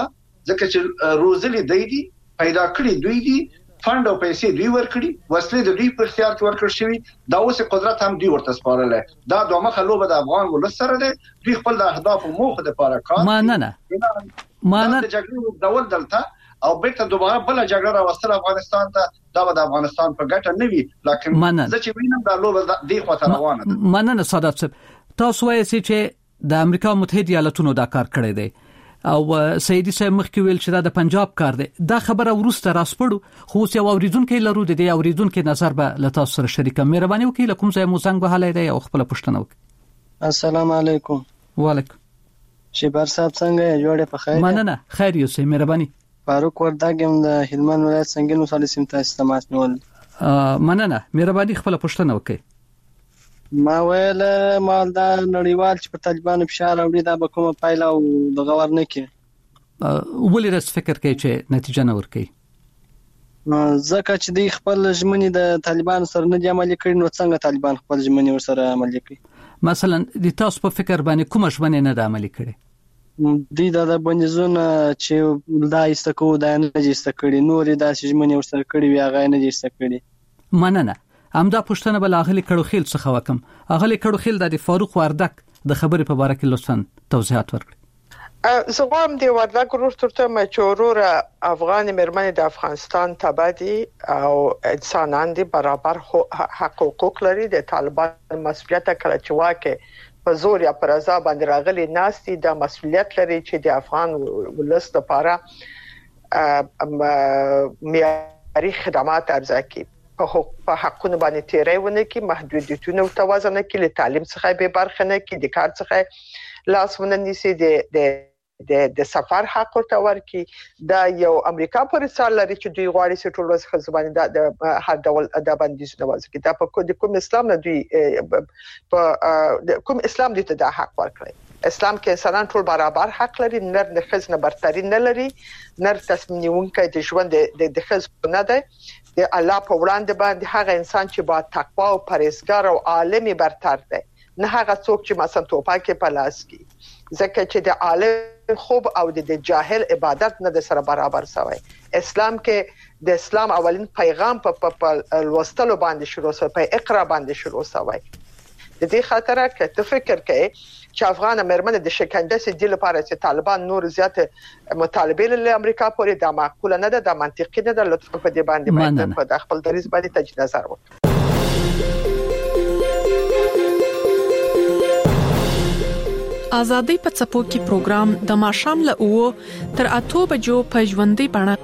K: ځکه چې روزلي دی دي پیدا کړی دوی دي فند او پیسې دوی ورکړي وسلې د دوی په اختیار کې ورکړل شوی دا اوس قدرت هم دوی ورته سپارل دا دوه مخه لوبه د افغان ولس سره ده دوی خپل د اهداف او موخه لپاره کار
D: ما نه نه ما نه
K: د جګړې ډول دلته او بیرته دوباره بل جګړه راوستل افغانستان ته دا د افغانستان په ګټه نه وي لکه زه چې وینم دا لوبه دی خو ته روانه ده
D: مننه سادات صاحب تاسو وایئ چې د امریکا متحده ایالاتونو دا کار کړی دی او سیدی صاحب مخکې ویل چې دا د پنجاب کار دی دا خبره ورسته راسپړو خو اوس یو اوریدونکو لرو د دې اوریدونکو نظر به له تاسو سره شریکه مهرباني وکړئ له کوم ځای مو زنګ وهلی دی او خپل پوښتنه وکړئ.
N: السلام علیکم.
D: وعلیکم.
N: شیبر صاحب څنګه جوړه په خیر؟
D: مننه خیر یو سي مهرباني.
N: فاروق ورداګم د هلمند ولایت سنگین ولسوالۍ سیمه ته استماس نیول.
D: مننه مهرباني خپل پوښتنه وکړئ.
N: ما ویل مالدا نړیوال چې په طالبانو فشار راوړي دا به کومه پایله او د غور نه کوي
D: ولې راس فکر کوي چې نتیجه نه ورکوي
N: ځکه چې دی خپل ژمنې د طالبانو سره نه دی عملي کړي نو څنګه طالبان خپل ژمنې ور سره عملي کوي
D: مثلا د تاسو په فکر باندې کوم ژمنې نه د عملي کړي
N: دی دا بندیزونه چې دا ایستکو دا نه ایست کړي نور دا ژمنې ور سره کړي وی هغه نه ایست کړي
D: مننه همدا پښتنه بل اغلی کړو خیل څخه وکم اغلی کړو خیل د فاروق وردک د خبرې په باره کې لطفا توضیحات ورکړئ.
H: زغم دی وردک ورور ترته مچورور افغان مرمنې د افغانستان تبعدي او انسانان دي برابر حقوق لري د طالبان مسؤلیت کله چې واکه په زور یا پر ازا باندې راغلي ناستي د مسؤلیت لري چې د افغان ولس لپاره معیاري خدمات ارزښت کوي په حقونه باندې تیرونه کې محدودیتونه او توازن کې له تعلیم څخه به برخه نه کې د کار څخه لاس وننسي د د د سفر حق ورته ورکي دا یو امریکا پر رساله لري چې دوی غواړي چې ټول ورځ خزبانه د هر ډول د باندې نواز کې دا په کوم اسلام نه دوی په کوم اسلام دوی ته د حق ورکړي اسلام کې انسانان ټول برابر حق لري نر نه خزنه برتري نه لري نر تصمیم نیونکي د ژوند د خز نه دی د الله په وړاندې باندې هغه انسان چې با تقوا او پرهیزګار او عالمي برتر دی نه هغه څوک چې مثلا توپاکه په لاس کې ځکه چې د عالم خوب او د جاهل عبادت نه د سره برابر شوی اسلام کې د اسلام اولین پیغام په لوستلو باندې شروع شوی په اقرا باندې شروع شوی د دې خاطر کې ته فکر کې چې افغان مرمنه د شکنجه سي د لپاره چې طالبان نور زیات مطالبه له امریکا پورې د معقوله نه ده د منطقي نه ده لطفا په دې باندې باندې په خپل دریز باندې تجدید نظر وکړئ.
J: ازادي په څپو کې پروګرام د ماشام له او تر اته بجو په ژوندۍ بڼه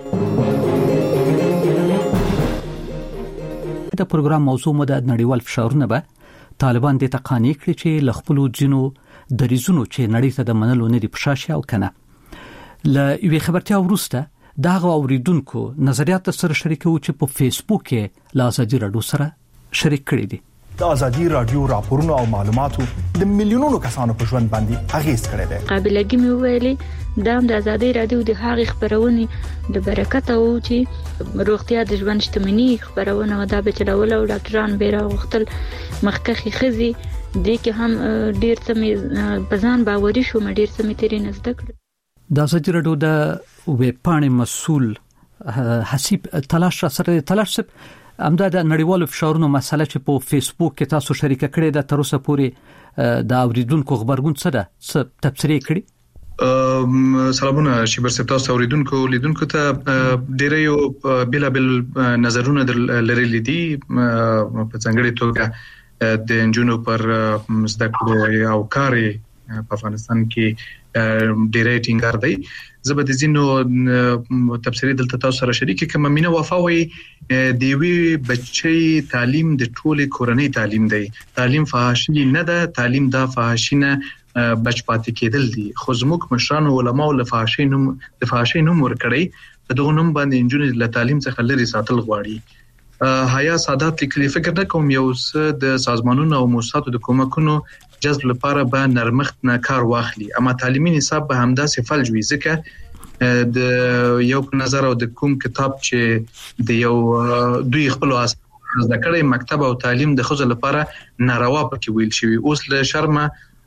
D: د پروګرام موضوع مو د نړیوال فشارونه به طالبان د تقانی کړی چې لخپلو جنو د ریزونو چې نړۍ ته د منلو نه دی پښاشه او کنه ل یوې خبرتیا ورسته داغه اوریدونکو نظریات سره شریکو چې په فیسبوک کې لا ازادي رادیو سره شریک کړی دي
O: د ازادي رادیو راپورونو او معلوماتو د میلیونونو کسانو په ژوند باندې اغیز کړی دی.
P: قابلیت مې ویلي دا د ازادي رادیو د هغې خبرونه د برکت او چې روغتیا د ژوند شتمنۍ خبرونه دا به چلول او ډاکټران بیره وختل مخکخي خزي د کې هم ډیر څه بزان باوري شو مې ډیر څه مې تیرې نزد کړ.
D: د ازادي رادیو د ویب پاڼې مسول حسیب تلاش سره تلاش امدا د نړیوالو فشارونو مسله چې په فیسبوک کې تاسو شریک کړئ د تر اوسه پورې د اوریدونکو خبرګون څه ده څه تبصره کړي؟
F: سلامونه شیبر صاحب تاسو اوریدونکو لیدونکو ته ډېر یو بلا بل نظرونه لري دي په څنګه توګه د انجونو پر زده کړې او کاري په افغانستان کې ډېر ټینګار دی. زبر د زینو تفسیری دلته تاسو سره شریک کوم مینه وفاوي دی وی بچي تعلیم د ټوله کورنۍ تعلیم دی تعلیم فحاشي نه ده تعلیم د فحاشینه بچ پاتې کېدل دي خو زموږ مشران علماء له فحاشي نوم د فحاشي نوم ورکړي په دغه نوم باندې انجونې له تعلیم څخه لري ساتل غواړي. حیا سادات لیکلي فکر نه کوم یو څه د سازمانونو او مؤسساتو د کومکونو جذب لپاره به نرمښت نه کار واخلي اما تعلیمي نصاب به همداسې فلج وي ځکه د یو نظر او د کوم کتاب چې د یو دوی خپل ذکرې مکتب او تعلیم د خزو لپاره ناروا پکې ویل شوی اوس له شرمه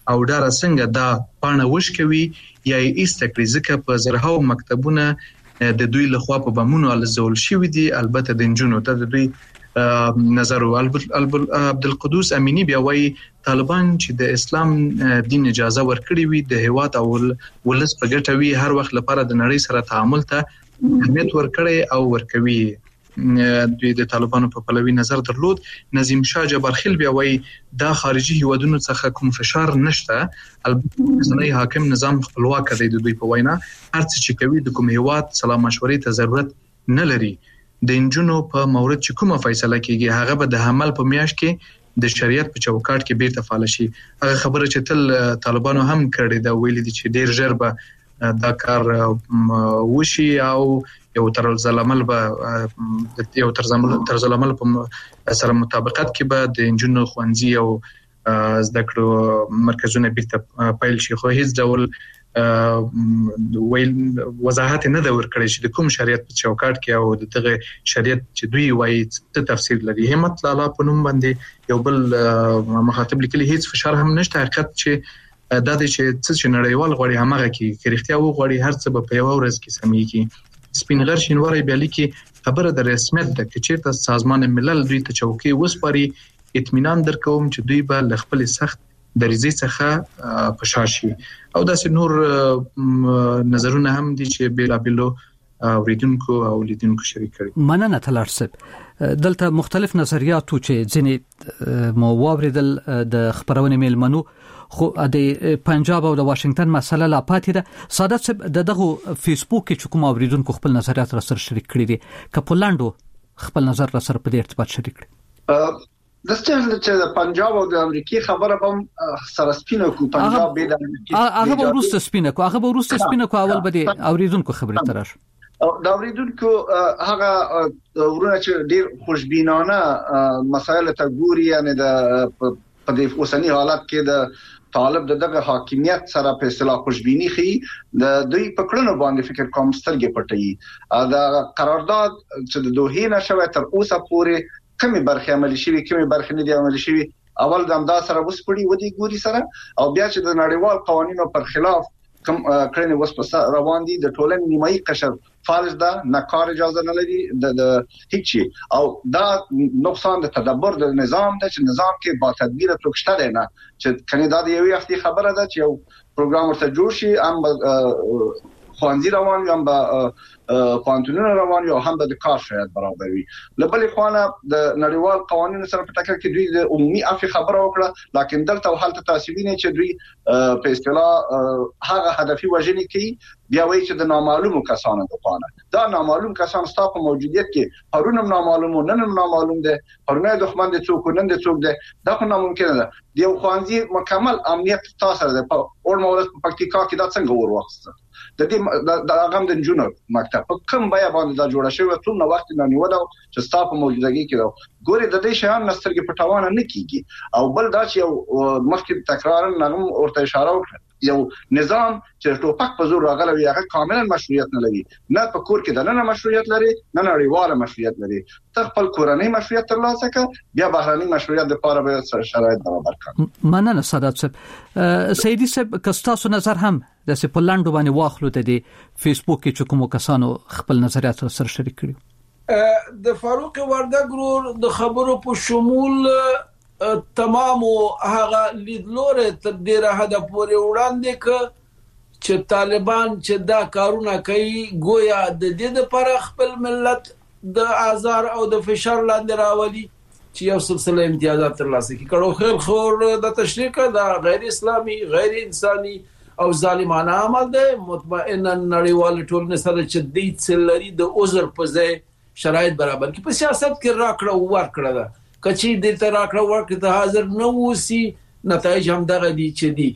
F: او ډاره څنګه دا پانه وش کوي یا یې استکړي ځکه په زرهاو مکتبونه د دوی لخوا په بمونو الزول شوی دي. البته د انجونو ته د دوی نظر عبدالقدوس امینی بیا وایي طالبان چې د اسلام دین اجازه ورکړي وي د هیواد او ولس په ګټه وي هر وخت لپاره د نړۍ سره تعامل ته اهمیت ورکړي او ورکوي. دوی د طالبانو په پلوي نظر درلود. نظیم شاه جبارخیل بیا وایي دا خارجي هیوادونو څخه کوم فشار نشته. البته ځنې حاکم نظام خپلواک دی د دوی په وینا هر څه چې کوي د کوم هیواد سلام مشورې ته ضرورت نه لري. د انجونو په مورد چې کومه فیصله کیږي هغه به د حمل په میاش کې د شریعت په چوکاټ کې بیرته فعال شي. هغه خبره چې تل طالبانو هم کړې دا ویلي دي چې ډیر ژر به دا کار وشي او یو تر ځلمل به یو تر ځلمل تر ځلمل په سره مطابقت کې به د انجونو خوندزي او زده کړو مرکزونه بیرته پیل شي. خو هیڅ ډول ویل وضاحت نه دا ورکړي چې د کوم شریعت په چوکاټ کې او دغه شریعت چې دوی وایي څه تفسیر لري. همت لالا په نوم باندې یو بل مخاطب لیکلي هیڅ فشار هم نشته. حقیقت چې دا د چې څه نړیوال غوړي همغه کې کریختیا و غوړي هر څه په یو ورځ کې سمېږي. سپینغر شینواری بیا لیکي خبره د رسمیت د کچیرته سازمان ملل دوی ته چوکي وسپاري اطمینان درکوم چې دوی به ل خپل سخت درځي څخه پشاشي او داسې نور نظرونه هم دي چې بلا بلو اوریدونکو او لیدونکو شریک کړي.
D: مننه تلار صاحب. دلته مختلف نظریاتو چې ځینې مو واوریدل د خبرونه میلمنو خو د پنجاب او د واشنگټن مسله لا پاتې ده. ساده صاحب دغه فیسبوک کې کوم اوریدونکو خپل نظریات را سره شریک کړي دي کپولاندو خپل نظر را سره په دې ارتباط شریک کړي.
K: د ستاسو چې د پنجاب او د امریکای خبره هم سره سپینه کو پنجاب به د
D: هغه به ورسته سپینه کو هغه به ورسته سپینه کو اول به اوریدونکو خبره ترش
K: دا اوریدونکو هغه ورونه چې ډیر خوشبینانه مسایل ته ګوري یعنی د په دې اوسنی حالت کې د طالب دغه حاکمیت سره په اصطلاح خوشبینی خي د دوی په کړنو باندې فکر کوم سترګې پټي. دا قرارداد چې د دوه نه شوه تر اوسه پورې کمی برخه عملی شوی کمی برخه نه دی عملی شوی. اول د امدا سره وسپړي ودی ګوري سره او بیا چې د نړیوال قوانینو پر خلاف کوم کړنې وسپس روان دي د ټولنې نیمایي قشر فارض ده نه کار اجازه نه لري د هیڅ او دا نقصان د تدبر د نظام ته چې نظام کې با تدبیر توکشته نه چې کني دا یو وختي خبره ده چې یو پروګرام ورته جوړ شي ام خوانزی روان یا هم به پانتونونه روان یا هم به د کار شاید برابر وي. لبلې خوانه د نړیوال قوانینو سره په ټکر کې دوی د عمومي عفو خبره وکړه لکه دلته حالت تاسیبي نه چې دوی په اصطلاح هغه هدفي وژنې کوي بیا وایي چې د نامعلومو کسانو د خوانه دا نامعلوم کسان ستاسو په موجودیت کې هرونه نامعلوم نن نامعلوم دي هرونه دښمن دي څوک نن دي څوک دي دا خو ناممکن ده. دی خوانزی مکمل امنیت تاسو ده په اور مورد په پکتیکا کې دا څنګه ور وخت د دې د هغه د جنونو مکتب په کوم بیا باندې دا جوړه شوی ټول نو وخت نه نیول چې ستاسو په موجودګي کې دا ګوري د دې شان نسترګې پټاوانه نه کیږي او بل دا چې مخکې تکرار نغم ورته اشاره وکړه یو نظام چې ټوپک په زور راغلی وي هغه کاملا مشروعیت نه لري نه په کور کې د نه مشروعیت لري نه نړیواله مشروعیت لري تر خپل کورنۍ مشروعیت ترلاسه کړي بیا بهرني مشروعیت لپاره به شرایط برابر کړي.
D: مننه سادات صاحب. سیدی صاحب کستاسو نظر هم د سپولاندو باندې واخلو ته دی فیسبوک کې کوم کسانو خپل نظریات سره شریک کړي.
I: د فاروق وردګرور د خبرو په شمول تمام هغه لیدلوره تر ډیره حد پورې وړاندې ک چې طالبان چې دا کارونه کوي گویا د دې لپاره خپل ملت د آزار او د فشار لاندې راولي چې یو سلسله امتیازات ترلاسه کړي. کړو خیر خور د تشریک دا غیر اسلامي غیر انساني او ظالمانه عمل دی. مطمئنا نړیوال ټولنه سره چې د څلري د عذر په ځای شرایط برابر کړي. په سیاست کې راکړه ورکړه ده کچې د تر راکړه ورکړه ته حاضر نه وسی نتایج هم دغه دي چې دي.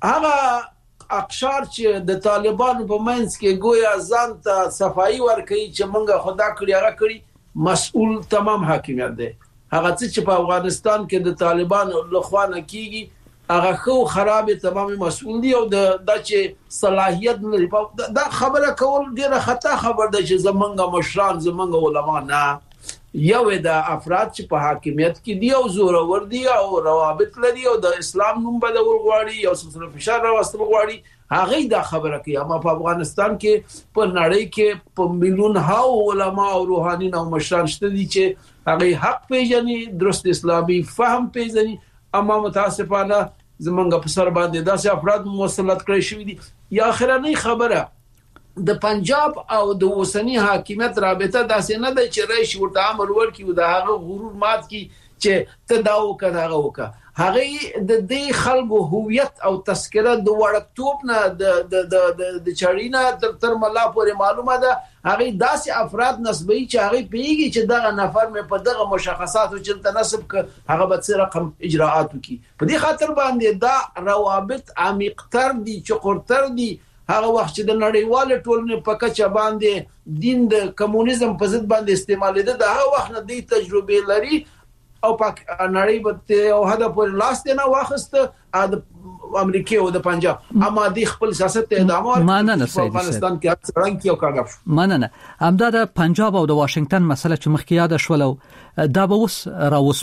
I: هغه اقشار چې د طالبانو په منځ کې گویا ځان ته صفائی ورکړي چې موږ خدا کړی هغه کړی مسؤل تمام حاکمیت دی. هغه چې په افغانستان کې د طالبانو لخوا نه کیږي هغه خو خراب تمام مسؤل دی او د چې صلاحیت نه لري. دا خبره کول ډیره خطا خبر ده چې زمونږ مشران زمونږ علما نه یو د افراد چې په حاکمیت کې دی او زورور دي او روابط لري او د اسلام نوم بدول غواړي او سلسله فشار راوستل غواړي هغه دا خبره کوي. اما په افغانستان کې په نړۍ کې په میلیون هاو علما او روحانيون او مشران شته دي چې هغه حق پیژني، درست اسلامي فهم پیژني، اما متاسفانه زمونږ په سر باندې داسې افراد مسلط کړی شوی دي. یا اخرنۍ خبره د پنجاب او د اوسنی حاکمیت رابطه داسې نه ده چې رئیس ورته امر ورکړي او د هغه غرور مات کی چې ته دا وکړه هغه وکړه. هغه د دې خلکو هویت او تذکره د وړکتوب نه د د د د چارینا تر تر ملا پورې معلومه ده. هغه داسې افراد نسبی چې هغه پیږي چې دغه نفر مې په دغه مشخصاتو چې تناسب ک هغه به څه رقم اجراءات وکړي. په دې خاطر باندې دا روابط عمیق‌تر دي، چقرتر دي. هغه وخت چې د نړیوال ټولنې په کچه باندې دین د کمونیزم په ضد باندې استعمالېده، د هغه وخت نه د تجربه لري او پاک نړۍ به او هدا پر لاس نه واخسته د امریکا او د پنجاب اما د خپل سیاست ته ادامه ورکړي په افغانستان کې اکثرا کې او کاغف
D: مننه. همدا د پنجاب او د واشنگټن مسله چې مخکې یاد شول دا به اوس راوس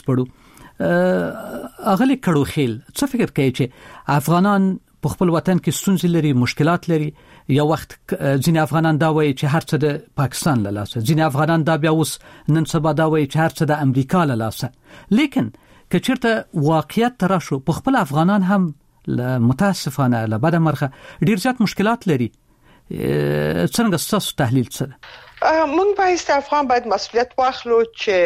D: پړو اغلی کړو خیل څه فکر کوي چې افغانان په خپل وطن کې ستونزې لري، مشکلات لري؟ یو وخت ځینې افغانان دا وایي چې هر څه د پاکستان له لاسه، ځینې افغانان دا بیا اوس نن سبا دا وایي چې هر څه د امریکا له لاسه. لیکن که چیرته واقعیت تر شو په خپل افغانان هم متاسفانه له بده مرغه ډیر زیات مشکلات لري. څنګه ستاسو تحلیل څه ده؟
H: موږ باید افغان باید مسؤلیت واخلو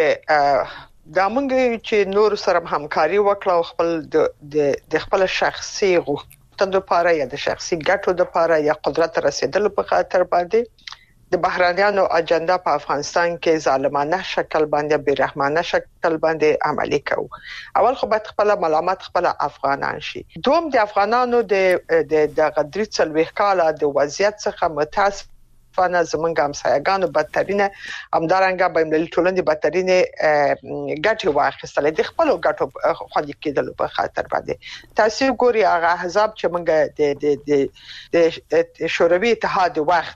H: چې دا موږ چې نور سره همکاري وکړو، خپل د د خپل شخصي غوښتنو لپاره یا د شخصي ګټو لپاره یا قدرت رسیدلو په خاطر باندې د بهرانيانو اجنډا په افغانستان کې ظالمانه شکل باندې بیرحمانه شکل باندې عملي کوو. اول خو باید خپل ملامت خپل افغانان شي. دوم د افغانانو د د غدري څلويخ کاله د وضعیت څخه متاسف فانا زمونږ همسایګانو بدترینه همدارنګه بین المللي ټولنې بدترینه ګټه واخیستل د خپل ګټو خوندي کېدل په خاطر باندې. تاسو ګوري هغه حزب چې موږ د د د شوروي اتحاد وخت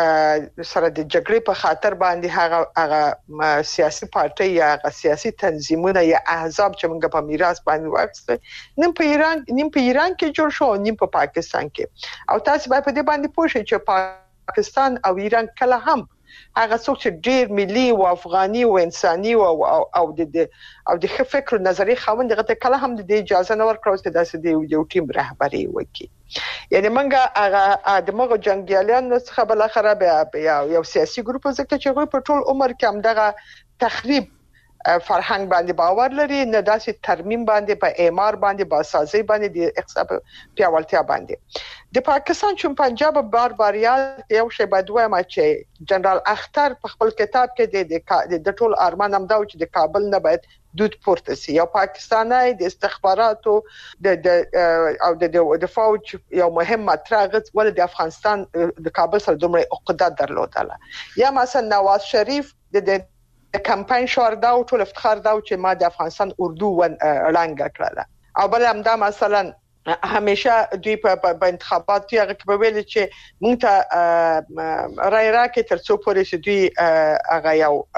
H: سره د جګړې په خاطر باندې هغه هغه سیاسي پارټي یا هغه سیاسي تنظیمونه یا احزاب چې موږ په میراث باندې واخیستل نیم په ایران نیم په ایران کې جوړ شو، نیم په پاکستان کې. او تاسو باید په دې باندې پوه شئ چې پاکستان او ایران کله هم هغه څوک چې ډیر ملي او افغاني او انساني او او د او د فکر او نظریه خوند دغه کله هم د اجازه نه ورکړو چې داسې د یو ټیم رهبري وکړي. یعنی موږ هغه د موږ جنگیالیانو څخه بل اخره بیا یو سیاسي ګروپ ځکه چې غوي په ټول عمر کې هم دغه تخریب فرهنګ باندې باور لري، نه داسې ترمیم باندې په اعمار باندې باسازي باندې د اقتصاد پیاوړتیا باندې. د پاکستان چون پنجاب بار بار یو شی باید وایم چې جنرال اختر په خپل کتاب کې د د ټول ارمان هم دا چې د کابل نه باید دود پورته سي. یو پاکستاني د استخباراتو د او د د فوج یو مهم مطرح ول د افغانستان د کابل سره دومره عقده درلودله. یا مثلا نواز شریف د د کمپاین شوار دا او ټول افتخار دا چې ما د افغانستان اردو ون رنګ کړله. او بل هم دا مثلا همیشه دوی په انتخابات کې هغه په ویل چې مونږ ته رای راکې تر څو پورې چې دوی هغه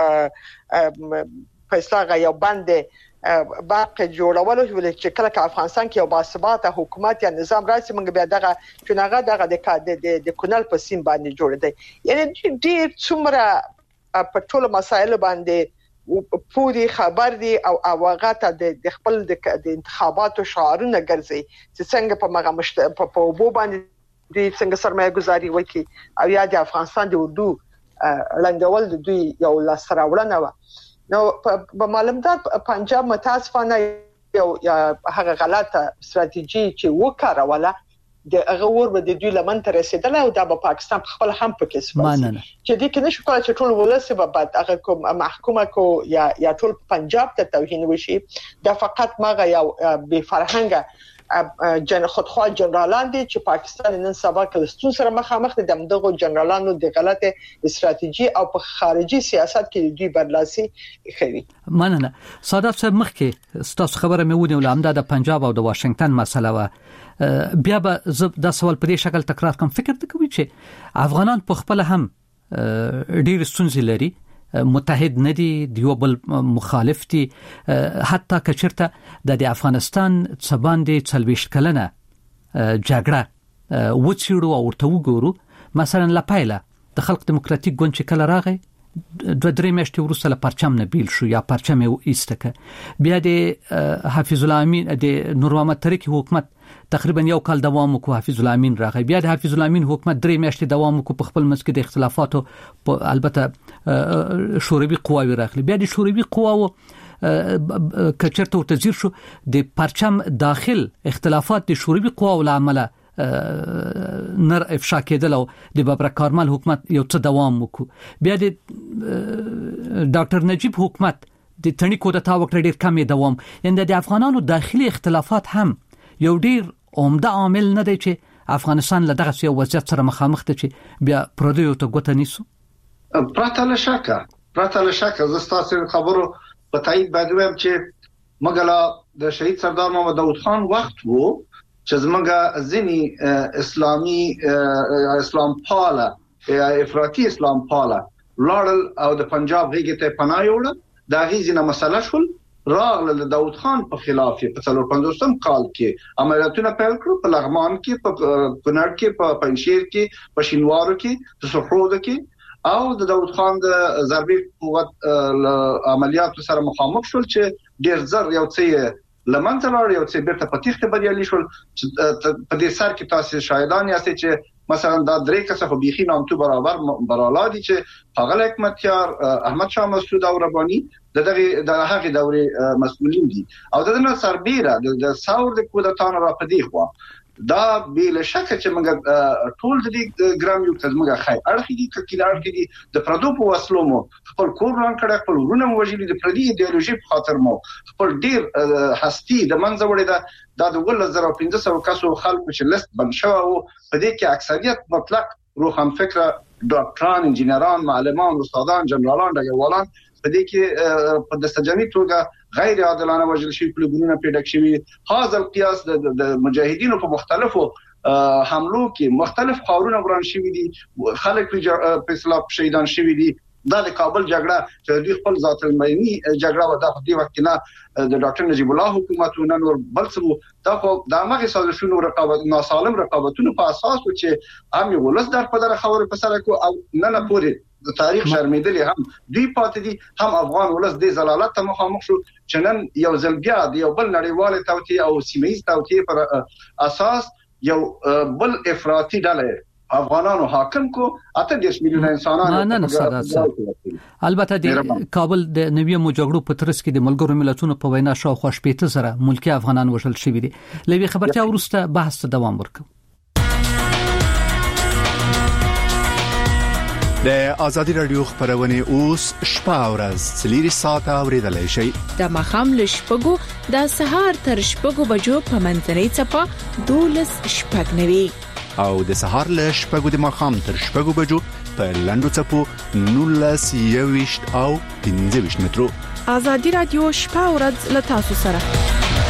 H: یو فیصله یو باندې باقي جوړولو چې کله چې افغانستان کې یو باثباته حکومت یا نظام راشي موږ بیا دغه چونغه دغه د د کونل په سیم باندې جوړ دی. یعنی ډیر څومره په ټولو مسایلو باندې پوری خبر دي او هغه ته د خپل د انتخاباتو شعارونه ګرځي چې څنګه په مغه مشت په وبو باندې د څنګه سرمایه گذاري وکي او یا د افغانستان د اردو لنډول د دوی یو لاسراوړنه و. نو په معلومات پنجاب متاسفانه یو هغه غلطه ستراتیژي چې وکړوله د هغه ور به د دوی لمن ته رسیدله او د پاکستان خپل هم پکې سپاسي چې د کې نشو کولای چې ټول ولسی به بعد هغه کوم محکومه کو یا یا ټول پنجاب ته توهین وشي. دا فقط ماغه یو بے فرهنګ جن خودخواه جنرالان دي چې پاکستان نن سبا کلستون سره مخامخ دي. دغه جنرالانو د غلطه استراتیژي او په خارجي سیاست کې دوی برلاسي کوي.
D: مننه. صادق صاحب مخکې ستاسو خبره مې ونیول همدا د پنجاب او د واشنگټن مسله و. بیا به زه دا سوال په دې شکل تکرار کوم، فکر کوم چې افغانان په خپل هم ډیر ستونزې لري متحد نه دي دیو بل مخالف دي حتی کچرته د افغانستان څباندې څلويشت کلنه جګړه وڅېړو او ورته وګورو مثلا لپایله د خلق دیموکراتیک ګوند چې کله راغی دوه درې میاشتې وروسته له پرچم نه بیل شو یا پرچم یې ایستکه بیا د حافظ الله امین د نور محمد ترکی حکومت تقریبا یو کال دوام وکړ حافظ الله امین راغی بیا د حافظ الله امین حکومت درې میاشتې دوام وکړ په خپل مسکه د اختلافاتو البته شوروي قواوی راغلي بیا د شوروي قواو کچرته ورته شو د پرچم داخل اختلافات د شوروي قواو لامل نر افشا کېدل او د بابر کارمل حکومت یو څه دوام وکړ بیا د ډاکټر نجیب حکومت د تڼي کودتا وکړ ډېر کم دوام یعنی د افغانانو داخلي اختلافات هم یو ډېر عمده عامل نه دی چې افغانستان له دغه یو وضعیت سره مخامخ دی چې بیا پردیو ته ګوته نیسو
K: پراته له شکه پراته له شکه زه ستاسو خبرو په تایید باندې وایم چې مګلا د شهید سردار محمد داود خان وخت وو چې زمونږ ځینی اسلامي اسلام پاله افراطي اسلام پاله لاړل او د پنجاب غیږ ته پناه یوړل دا غیزنه مسله شول راغله د داود خان په خلاف په څلور پنځوسم کال کې عملیاتونه پیل کړو په لغمان کې په کونړ کې په پنځشیر کې په شینوارو کې په سخرود کې او د داود خان د ضربي قوت عملیاتو سره مخامخ شول چې ډیر زر یو څه لمن تلار یو څه بیرته پتیخته بریالي شول په دې سر کې تاسو شاهدان یاستئ چې مثلا دا درې کسه خو بيخي نامتو برابر برالا دي چې هغه حکمتیار احمد شاه مسعود او رباني دغه د هغه دورې مسؤلین دي او دغه سربیره د ثور د کودتان را پدې خو دا بیل شک چې موږ ټول د دې ګرام یو تزمګه خای اړخې دي کله اړخې دي د پردو په وسلو مو خپل کور ران کړه خپل ورونه وژلي د پردي ایدئولوژي په خاطر مو خپل ډیر هستی د منځ وړي دا د ول زره پنځه سوه کسو خلکو چې لیست بن شو او په دې کې اکثریت مطلق روحان فکر ډاکټران انجنیران معلمان استادان جنرالان دغه په دې کې په دستجنی توګه غیر عادلانه وجل شي کلبونه پیډک شي هاذ القياس د مجاهدینو په مختلفو حملو کې مختلف خاورونه وران شي دي خلک په اسلام شهیدان شي دي دا د کابل جګړه چې دوی خپل ذات المینی جګړه و د دې وخت نه د ډاکټر نجیب الله حکومتونه نور بل څه دا خو د هغه سازشونو رقابت ناسالم رقابتونو په اساس چې هم یو ولس در په دغه خبره په سره کو او نه نه پوری د تاریخ شرمېدلې هم دوی پاتې دي هم افغان ولس د زلالت ته مخامخ شو چې نن یو ځل بیا د یو بل نړیوال توطئه او سیمه‌ایز توطئه پر اساس یو بل افراطي ډله افغانانو حاکم کو اته دیش میلیون انسانانو
D: نه نه ساده البته د کابل د نوی مجاګړو په ترڅ کې د ملګرو ملتونو په وینا شاو خوشپېته سره ملکی افغانان وشل شوی دي لوي خبرتیا ورسته بحث دوام ورکړ
B: د ازادي رادیو خبرونه اوس شپه او ورځ سلیری ساعته اوریدلای شي
J: د مخام له شپږو د سهار تر شپږو بجو په منځنۍ چپه دولس شپږ نوي
B: او د سهار له شپږو د مخام تر شپږو بجو په لاندو چپو نولس یويشت او پنځه ویشت مترو
J: ازادي رادیو شپه او ورځ له تاسو سره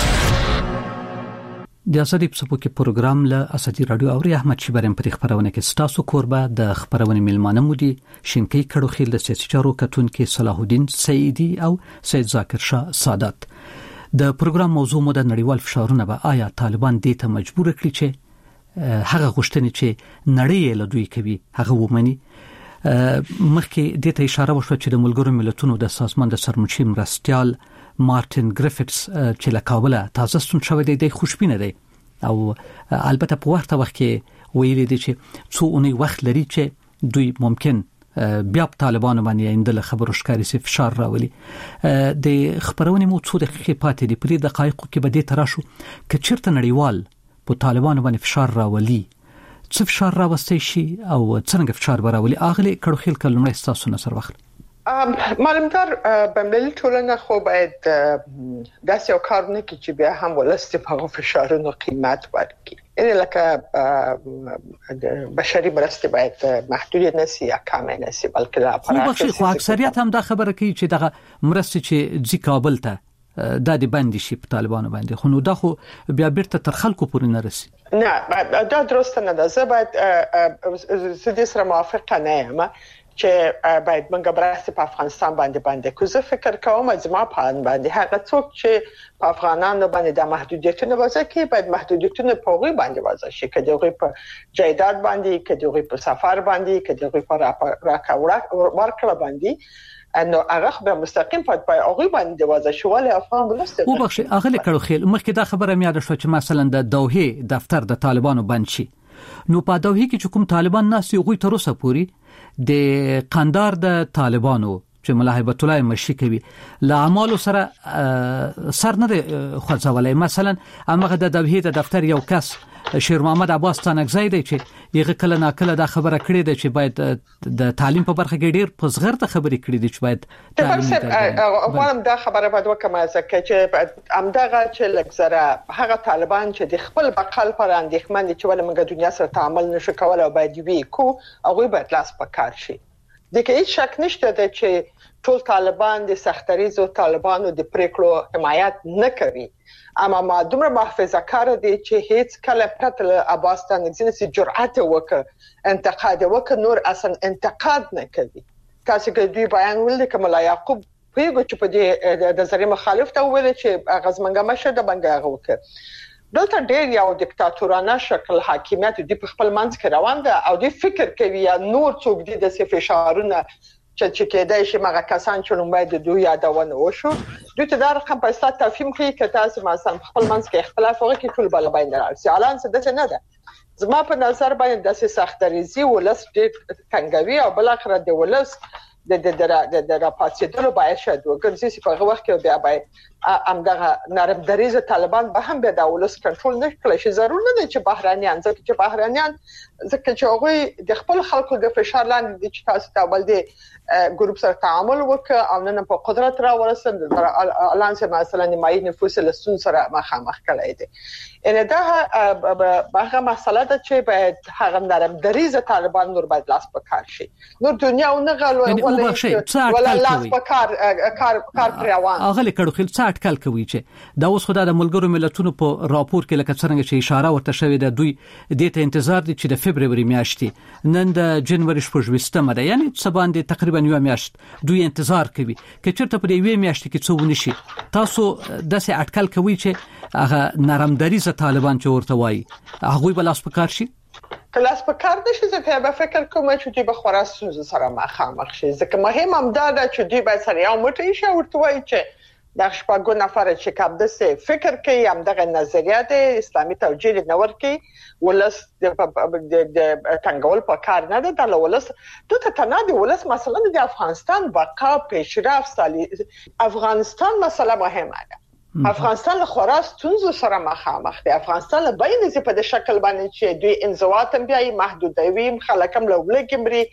D: د ازادي په کې پروګرام له ازادي رادیو او احمد شیبرم پر خبرونه کې ستاسو کوربه د خبرونه میلمانه مودي شینکی کړو خیل د سیاسي چارو کتونکو صلاح الدین سعیدی او سید ذاکر شاه سادات د پروګرام موضوع مو د نړیوال فشارونه به آیا طالبان دې ته مجبور کړي چې هغه غوښتنې چې نړۍ له دوی کوي هغه ومني مخکې د ته اشاره وشو چې د ملګرو ملتونو د سازمان د سرمنشي مرستيال مارټین ګریفټس چې له کابل تازه ستون شوی دی د خوشبینه دی او البته په وخت وخت کې ویلي دي چې څو اونۍ وخت لري چې دوی ممکن بیا په طالبانو باندې اندل خبرو ښکاری سي فشار راولي د خبرونه مو څو دقیقې پاتې دي په دې دقایقو کې به دې تراشو ک چیرته نړیوال په طالبانو باندې فشار راولي څه فشار راوستي شي او څنګه فشار راولي اغلی کړو خل کلمه تاسو نظر واخلئ
H: معلومدار بملل ټولنه خو باید داسې یو کار نه کوي چې بیا هم ولست په فشارونو قیمت ورکړي ان لکه بشري مرسته باید محدود نه سي یا کم نه سي بلکې لا
D: پراخه خو اکثریت هم دا خبره کوي چې دغه مرسته چې ځي کابل ته دا د باندې شي په طالبانو باندې خو نو دا خو بیا بیرته تر خلکو پورې نه رسي
H: نه دا درست نه ده زه باید زه د سره موافقه نه یم چې باید موږ برسته په افغانستان باندې باندې کوزه فکر کوم زما په ان باندې هغه څوک چې په افغانانو باندې د محدودیتونو وضع کوي باید محدودیتونه په غوي باندې وضع شي کله غوي په جایداد باندې کله غوي په سفر باندې کله غوي په راکاوړه ورکړه باندې انه هغه به مستقیم په پای هغه باندې وضع شواله افغان ولسته
D: او بخش اغله کړو خیل مخکې دا خبره مې یاد شو چې مثلا د دوحه دفتر د طالبانو بند شي نو په دوحه کې چې کوم طالبان ناس یو غوي تر اوسه پوری د قندار د طالبانو چې ملا هیبت الله مشي کوي لا اعمال سره سر نه خوځولای مثلا هغه د دوحه د دفتر یو کس شیر محمد عباس تانکزی دی چې یغه کله نا کله دا خبره کړې ده چې باید د تعلیم په برخه کې ډیر پزغر ته خبرې کړې دي چې باید
H: تعلیم غواړم دا خبره باید وکم ځکه چې امدغه چې لکزره هغه طالبان چې د خپل بقال پر اندېښمن چې ول موږ دنیا سره تعامل نشو کولای او باید وی کو هغه باید لاس پکار شي د کې هیڅ شک نشته چې ټول طالبان د سختریزو طالبانو د پریکړو حمایت نه کوي اما ما دومره محافظه کار دي چې هیڅ کله پرته له عباس تانکزی نه جرأت وکړ انتقاد وکړ نور اصلا انتقاد نه کوي تاسو کې دوی بیان ولې کوم لا یعقوب پیغو چې په دې د زری مخالف ته ویل چې غزمنګه مشه د بنګا وکړ دلته ډېر یو دیکتاتورانه شکل حاکمیت دی په خپل منځ کې روان ده او د فکر کوي یا نور څوک دي د فشارونه چې چې کېدای شي مګه کسان چې لومبای د دوی یادونه وشو دوی ته دا رقم په ستاسو تفهیم کې چې تاسو مثلا خپل منځ کې اختلاف وکړي کې ټول بل باندې راځي الان څه ده نه ده زما په نظر باندې د سختریزي ولس ډېر څنګهوي او بل اخر د ولس د د د د راپاتېدلو باید شد وګرځي چې په وخت کې بیا باید امدغه نرم دریزه طالبان به هم به د ولس کنټرول نه کړي شي ضرور نه دي چې بهرانيان ځکه چې بهرانيان ځکه چې هغه د خپل خلکو د فشار لاندې دي چې تاسو ته بل دي ګروپ سره تعامل وکړي او نن په قدرت را ورسېد الان چې مثلا نیمایي نفوس له سون سره مخامخ کړي دي ان دا هغه مسله ده چې باید هغه نرم دریزه طالبان نور باید لاس پکار شي نور دنیا نه غلو ولا لاس پکار کار کار پروان
D: هغه لیکړو خل څه اټکل کوي چې دا اوس خدای د ملګرو ملتونو په راپور کې لکه څنګه چې اشاره ورته شوې ده دوی د ته انتظار دي چې د فبرवरी میاشتې نن د جنوري شپږم ده یعنی څه باندې تقریبا یو میاشت دوی انتظار کوي چې چیرته په یوې میاشت کې څه ونشي تاسو د څه اټکل کوي چې هغه نرم دریزه طالبان چې ورته وایي هغه بلاس پکار شي
H: کلاس په کار نشي ځکه به فکر کوم چې دوی به خوراسون سره مخامخ شي ځکه مهم هم دا ده چې دوی به سره یو موټی شي ورته وایي چې د شپږو نفر چې کابده سه فکر کوي هم دغه نظریات اسلامي توجیه نور کوي ولس د څنګهول په کار نه ده د ولس ته تنادي ولس مثلا د افغانستان بقا پیشرفت سالي افغانستان مسله مهمه ده افغانستان له خوراسان تونزو سره مخامخ دی افغانستان له بین زی په شکل باندې چې دوی انزوات هم بیاي محدودوي خلکم له ولګمري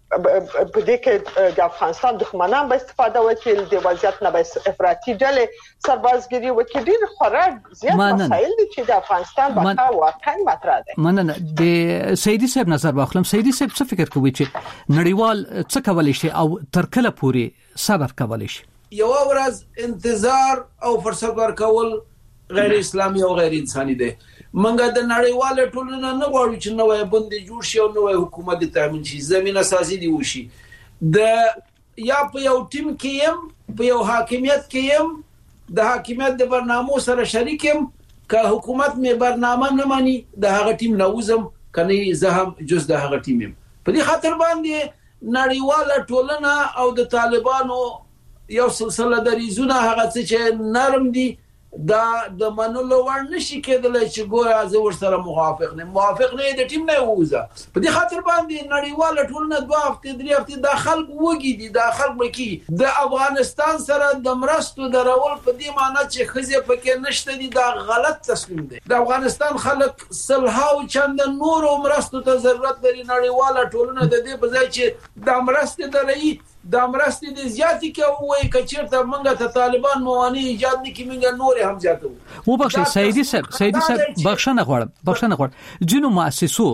H: په دې کې د افغانستان دښمنان به استفاده وکړي د وضعیت نه به افراطي ډلې سربازګری وکړي ډېر خورا زیات مسایل دي چې د افغانستان بقا واقعا مطرح ده
D: مننه د سیدی صاحب نظر واخلم سیدی صاحب څه فکر کوي چې نړیوال څه کولای شي او تر کله پورې صبر کولای شي
I: یو ورځ انتظار او فرصت ورکول غیر اسلامي او غیر انساني دي منګه د نړیواله ټولنه نه غواړي چې نوې بندي جوړ شي او نوې حکومت تامین شي زمينه اساسي دی وشي د یا په یو ټیم کې يم په یو حاکمیت کې يم د حاکمیت د برنامو سره شریک يم که حکومت می برنامه نه مانی د هغه ټیم نوزم کني زه هم جز د هغه ټیم يم په دې خاطر باندې نړیواله ټولنه او د طالبانو یو سلسله د ریزونه هغه چې نرم دي دا د منلو ور نشي کېدل چې ګوره از ور سره موافق نه موافق نه د ټیم نه ووزه په دې خاطر باندې نړیواله ټولنه دوه هفته درې هفته د خلک وګي دي د خلک مکی د افغانستان سره د مرستو درول په دې معنی چې خزه پکې نشته دي دا غلط تسلیم دي د افغانستان خلک صلحاو چند نور مرستو ته ضرورت لري نړیواله ټولنه د دې په ځای چې د مرستې درې د مرستې د زیاتی کې وایي کچېرته منګه ته طالبان مواني ایجاد نکي منګه نور هم زیاتو
D: و بخښه سیدی صاحب سیدی صاحب بخښنه غواړم بخښنه غواړم جنو مؤسسو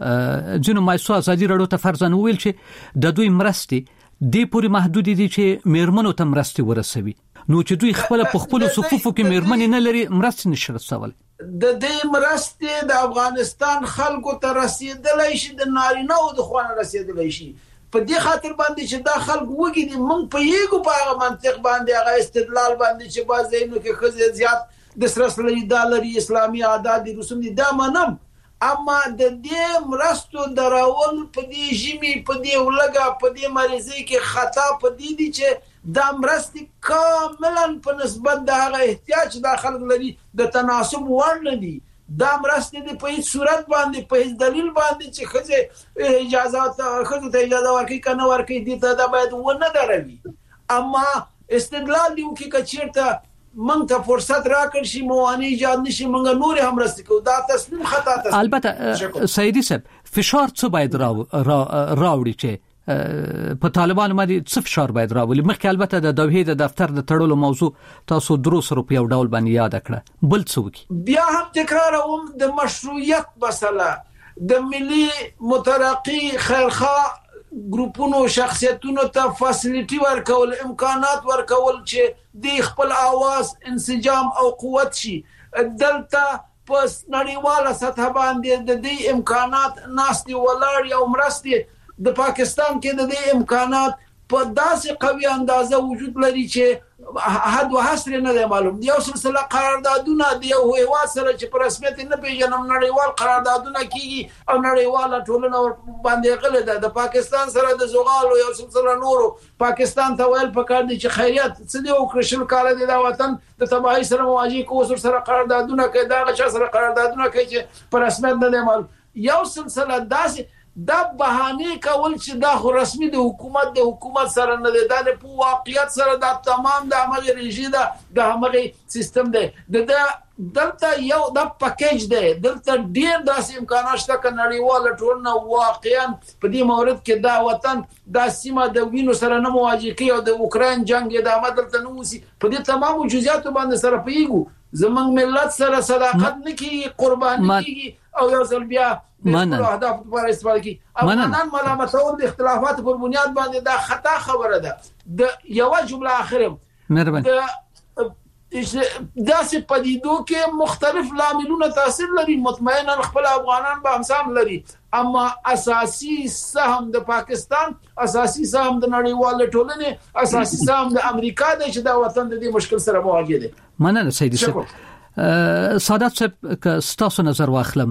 D: جنو مؤسسو ازادي راډیو ته فرضاً ویل چې د دوی مرستې د پوری محدود دي چې میرمنو ته مرستې ورسوي نو چې دوی خپل په خپل صفوفو کې میرمن نه لري مرستې نشي رسول
I: د دې مرستې د افغانستان خلکو ته رسیدلای شي د نارینه او د خوانه رسیدلای شي په دې خاطر باندې چې دا خلک وګي دي موږ په یو په هغه منطق باندې هغه استدلال باندې چې بازینو کې خزه زیات د سرسلې دالري اسلامي عادت دي رسوم دي دا منم اما د دې مرستو دراول په دې ژمي په دې ولګه په دې مریضي کې خطا په دې دي چې دا مرستې کاملا په نسبت د هغه احتیاج د خلک لري د تناسب وړ نه دي دا مرستې د په هیڅ صورت باندې په هیڅ دلیل باندې چې خزه اجازه خزه ته اجازه ورکړي کنه ورکړي دي ته دا باید ونه دروي اما استدلال دی چې کچیرته مونږ ته فرصت راکړ شي موانع ایجاد نشي مونږ نور هم راسته کو دا تسلیم خطا ته
D: البته سیدی صاحب فشار څه باید راوړي چې په طالبان باندې څه فشار باید راولي مخکې البته د دوحې د دفتر د تړلو موضوع تاسو دروس رو په یو ډول باندې یاد کړه بل څه وکي
I: بیا هم تکرار هم د مشروعیت مسله د ملي مترقي خیرخوا ګروپونو شخصیتونو ته فاسیلیټي ورکول امکانات ورکول چې د خپل आवाज انسجام او قوت شي دلته په نړیواله سطح باندې د دې امکانات ناستي ولاړ او مرستي د پاکستان کې د دې امکانات په داسې قوي اندازه وجود لري چې حد و حصر نه دی معلوم دی یو سلسله قراردادونه دی یو هیواد سره چې په رسمیت نه پیژنم نړیوال قراردادونه کیږي او نړیواله ټولنه باندې غلې ده د پاکستان سره د زغالو یو سلسله نورو پاکستان ته ویل پکار دي چې خیریت څه دی او کرشل کال دی دا وطن د تباہی سره مواجه کوو سره قراردادونه کوي دا غچا سره قراردادونه کوي چې په رسمیت نه دی معلوم یو سلسله داسې دا بهانه کول چې دا خو رسمي د حکومت د حکومت سره نه دی دا په واقعیت سره دا تمام د عمل رژیم دا د عمل سیستم دی د دلته یو د پکیج دی دلته ډیر داسې امکانات شته ک نړیواله ټولنه واقعا په دې مورد کې دا وطن دا سیمه د وینو سره نه مواجه کوي او د اوکراین جنگ د عمل دلته نو وسی په دې تمام جزئیات باندې سره پیګو زمنګ ملت سره صداقت نکي قرباني کیږي او یو ځل بیا
D: منن
I: اهداف لپاره استفاده کی افغانان ملامتول د اختلافات پر بنیاد باندې دا خطا خبره ده د یو جمله اخره
D: مهرباني
I: داسې پدیدو کې مختلف لاملونه تاثیر لري مطمئنا خپل افغانان به همسام لري اما اساسي سهم د پاکستان اساسي سهم د نړیوال ټولنې اساسي سهم د امریکا د چې دا وطن د دې مشکل سره مواجه دي
D: مننه سیدی صاحب سادات صاحب که ستاسو نظر واخلم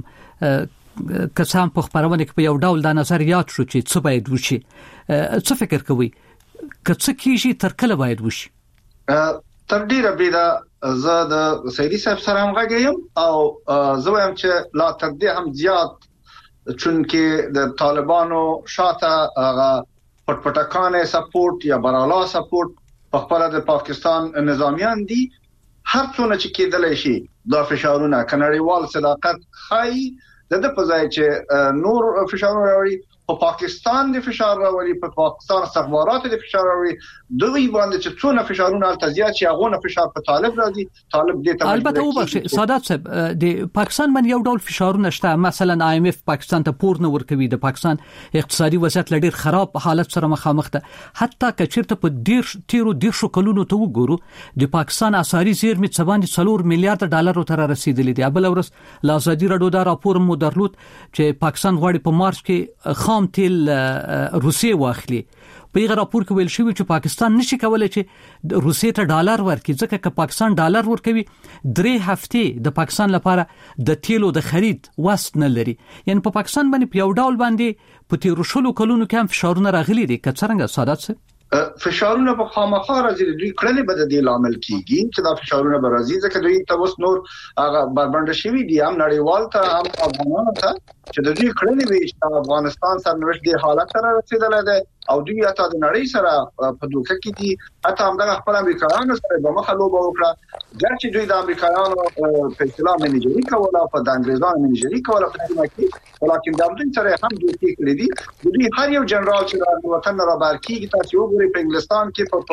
D: که سم په خبرونه کې په یو ډول د نظریات شو چې څه باید وشي څه فکر کوي که څه کیږي تر کله باید وشي
K: تر ډیره بيدا زه د سیدی صاحب سره هم غږیم او زه وایم چې لا تر دې هم زیات چونکه د طالبانو شاته هغه پټپټکانه سپورټ یا برالا سپورټ په خپل د پاکستان نظامیان دي هر څونه چې کېدل شي دا فشارونه کنړیوال صداقت خای د د په ځای چې نور فشارونه راوړي په پاکستان د فشار راوړي په پاکستان استخبارات د فشار راوړي دوی باندې چې څونه فشارونه التزیات چې هغه فشار په طالب راځي طالب دې ته
D: البته وبخښه سادات صاحب د پاکستان باندې یو ډول فشارونه شته مثلا آی ایم اف پاکستان ته پور نه ورکوي د پاکستان اقتصادي وضعیت لډیر خراب حالت سره مخامخ ده حتی کچیرته په ډیر تیرو ډیر شو کلونو ته وګورو د پاکستان اساري زیرمې څباندې څلور میلیارډ ډالر تر رسیدلې دي بل ورس لا ازادي رادیو دا راپور مو درلود چې پاکستان غواړي په مارچ کې خام تیل روسیې واخلي په یغه راپور کې ویل شوی چې پاکستان نشي کولای چې روسیې ته ډالر ورکړي ځکه چې پاکستان ډالر ورکوي درې هفته د پاکستان لپاره د تیلو د خرید وست نه لري یعنی په پاکستان باندې په یو ډول باندې په تیرو شلو کلونو کې هم فشارونه راغلي دي که څنګه سادات څه
K: فشارونه په خامخا راځي دوی کړلې بد دی لامل کیږي چې دا فشارونه به راځي ځکه دوی تاسو نور هغه بربند شوی دي هم نړیوال ته هم افغانانو ته چې دوی کړلې وي چې افغانستان سرنوشت دی حالت سره رسیدلې ده او دوی اته د نړۍ سره په دوکه کې دي اته هم د خپل امریکایانو سره به مخالفه وکړه ګرچې دوی د امریکایانو په اصطلاح منیجري کوله په د انګريزانو منیجري کوله په دې کې ولیکن د دوی سره هم دوی کړی دي دوی هر یو جنرال چې د وطن را بار کیږي تاسو وګورئ په انګلستان کې په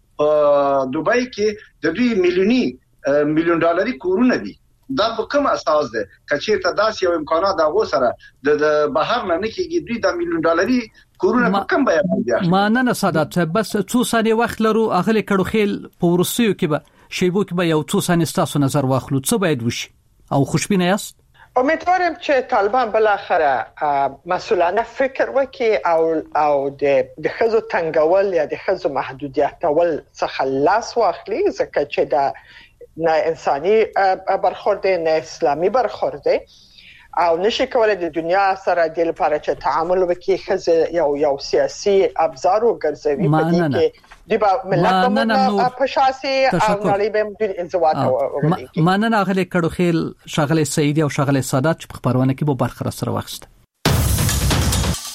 K: دوبۍ کې د دوی میلیوني میلیون ډالري کورونه دي دا په کوم اساس ده کچې ته داس یو امکانات دغه سره د بهر نه کېږي دوی د میلیون ډالري کورونه په کوم بیان دي
D: ما نه سادات بس څو ثانیې وخت لرو اغلی کړو خیل په ورسیو کې به شیبو کې به یو څو ثانیې تاسو نظر واخلو څه باید وشي او خوشبینه یاست
H: امیدوارم چې طالبان بل اخره مسؤلانه فکر وکړي او او د خزو تنګول یا د خزو محدودیتول څخه لاس واخلي ځکه چې دا نه انساني برخورد نه اسلامي برخورد او نشي کولای د دنیا سره د لپاره چې تعامل وکړي خزه یو یو سیاسي ابزار وګرځوي په دې کې د ملت په شاسي او نړۍ به د انزوا ته
D: ماننه غلي کډو خیل شغله سعیدی او شغله سادات په خبرونه کې به برخه سره واخسته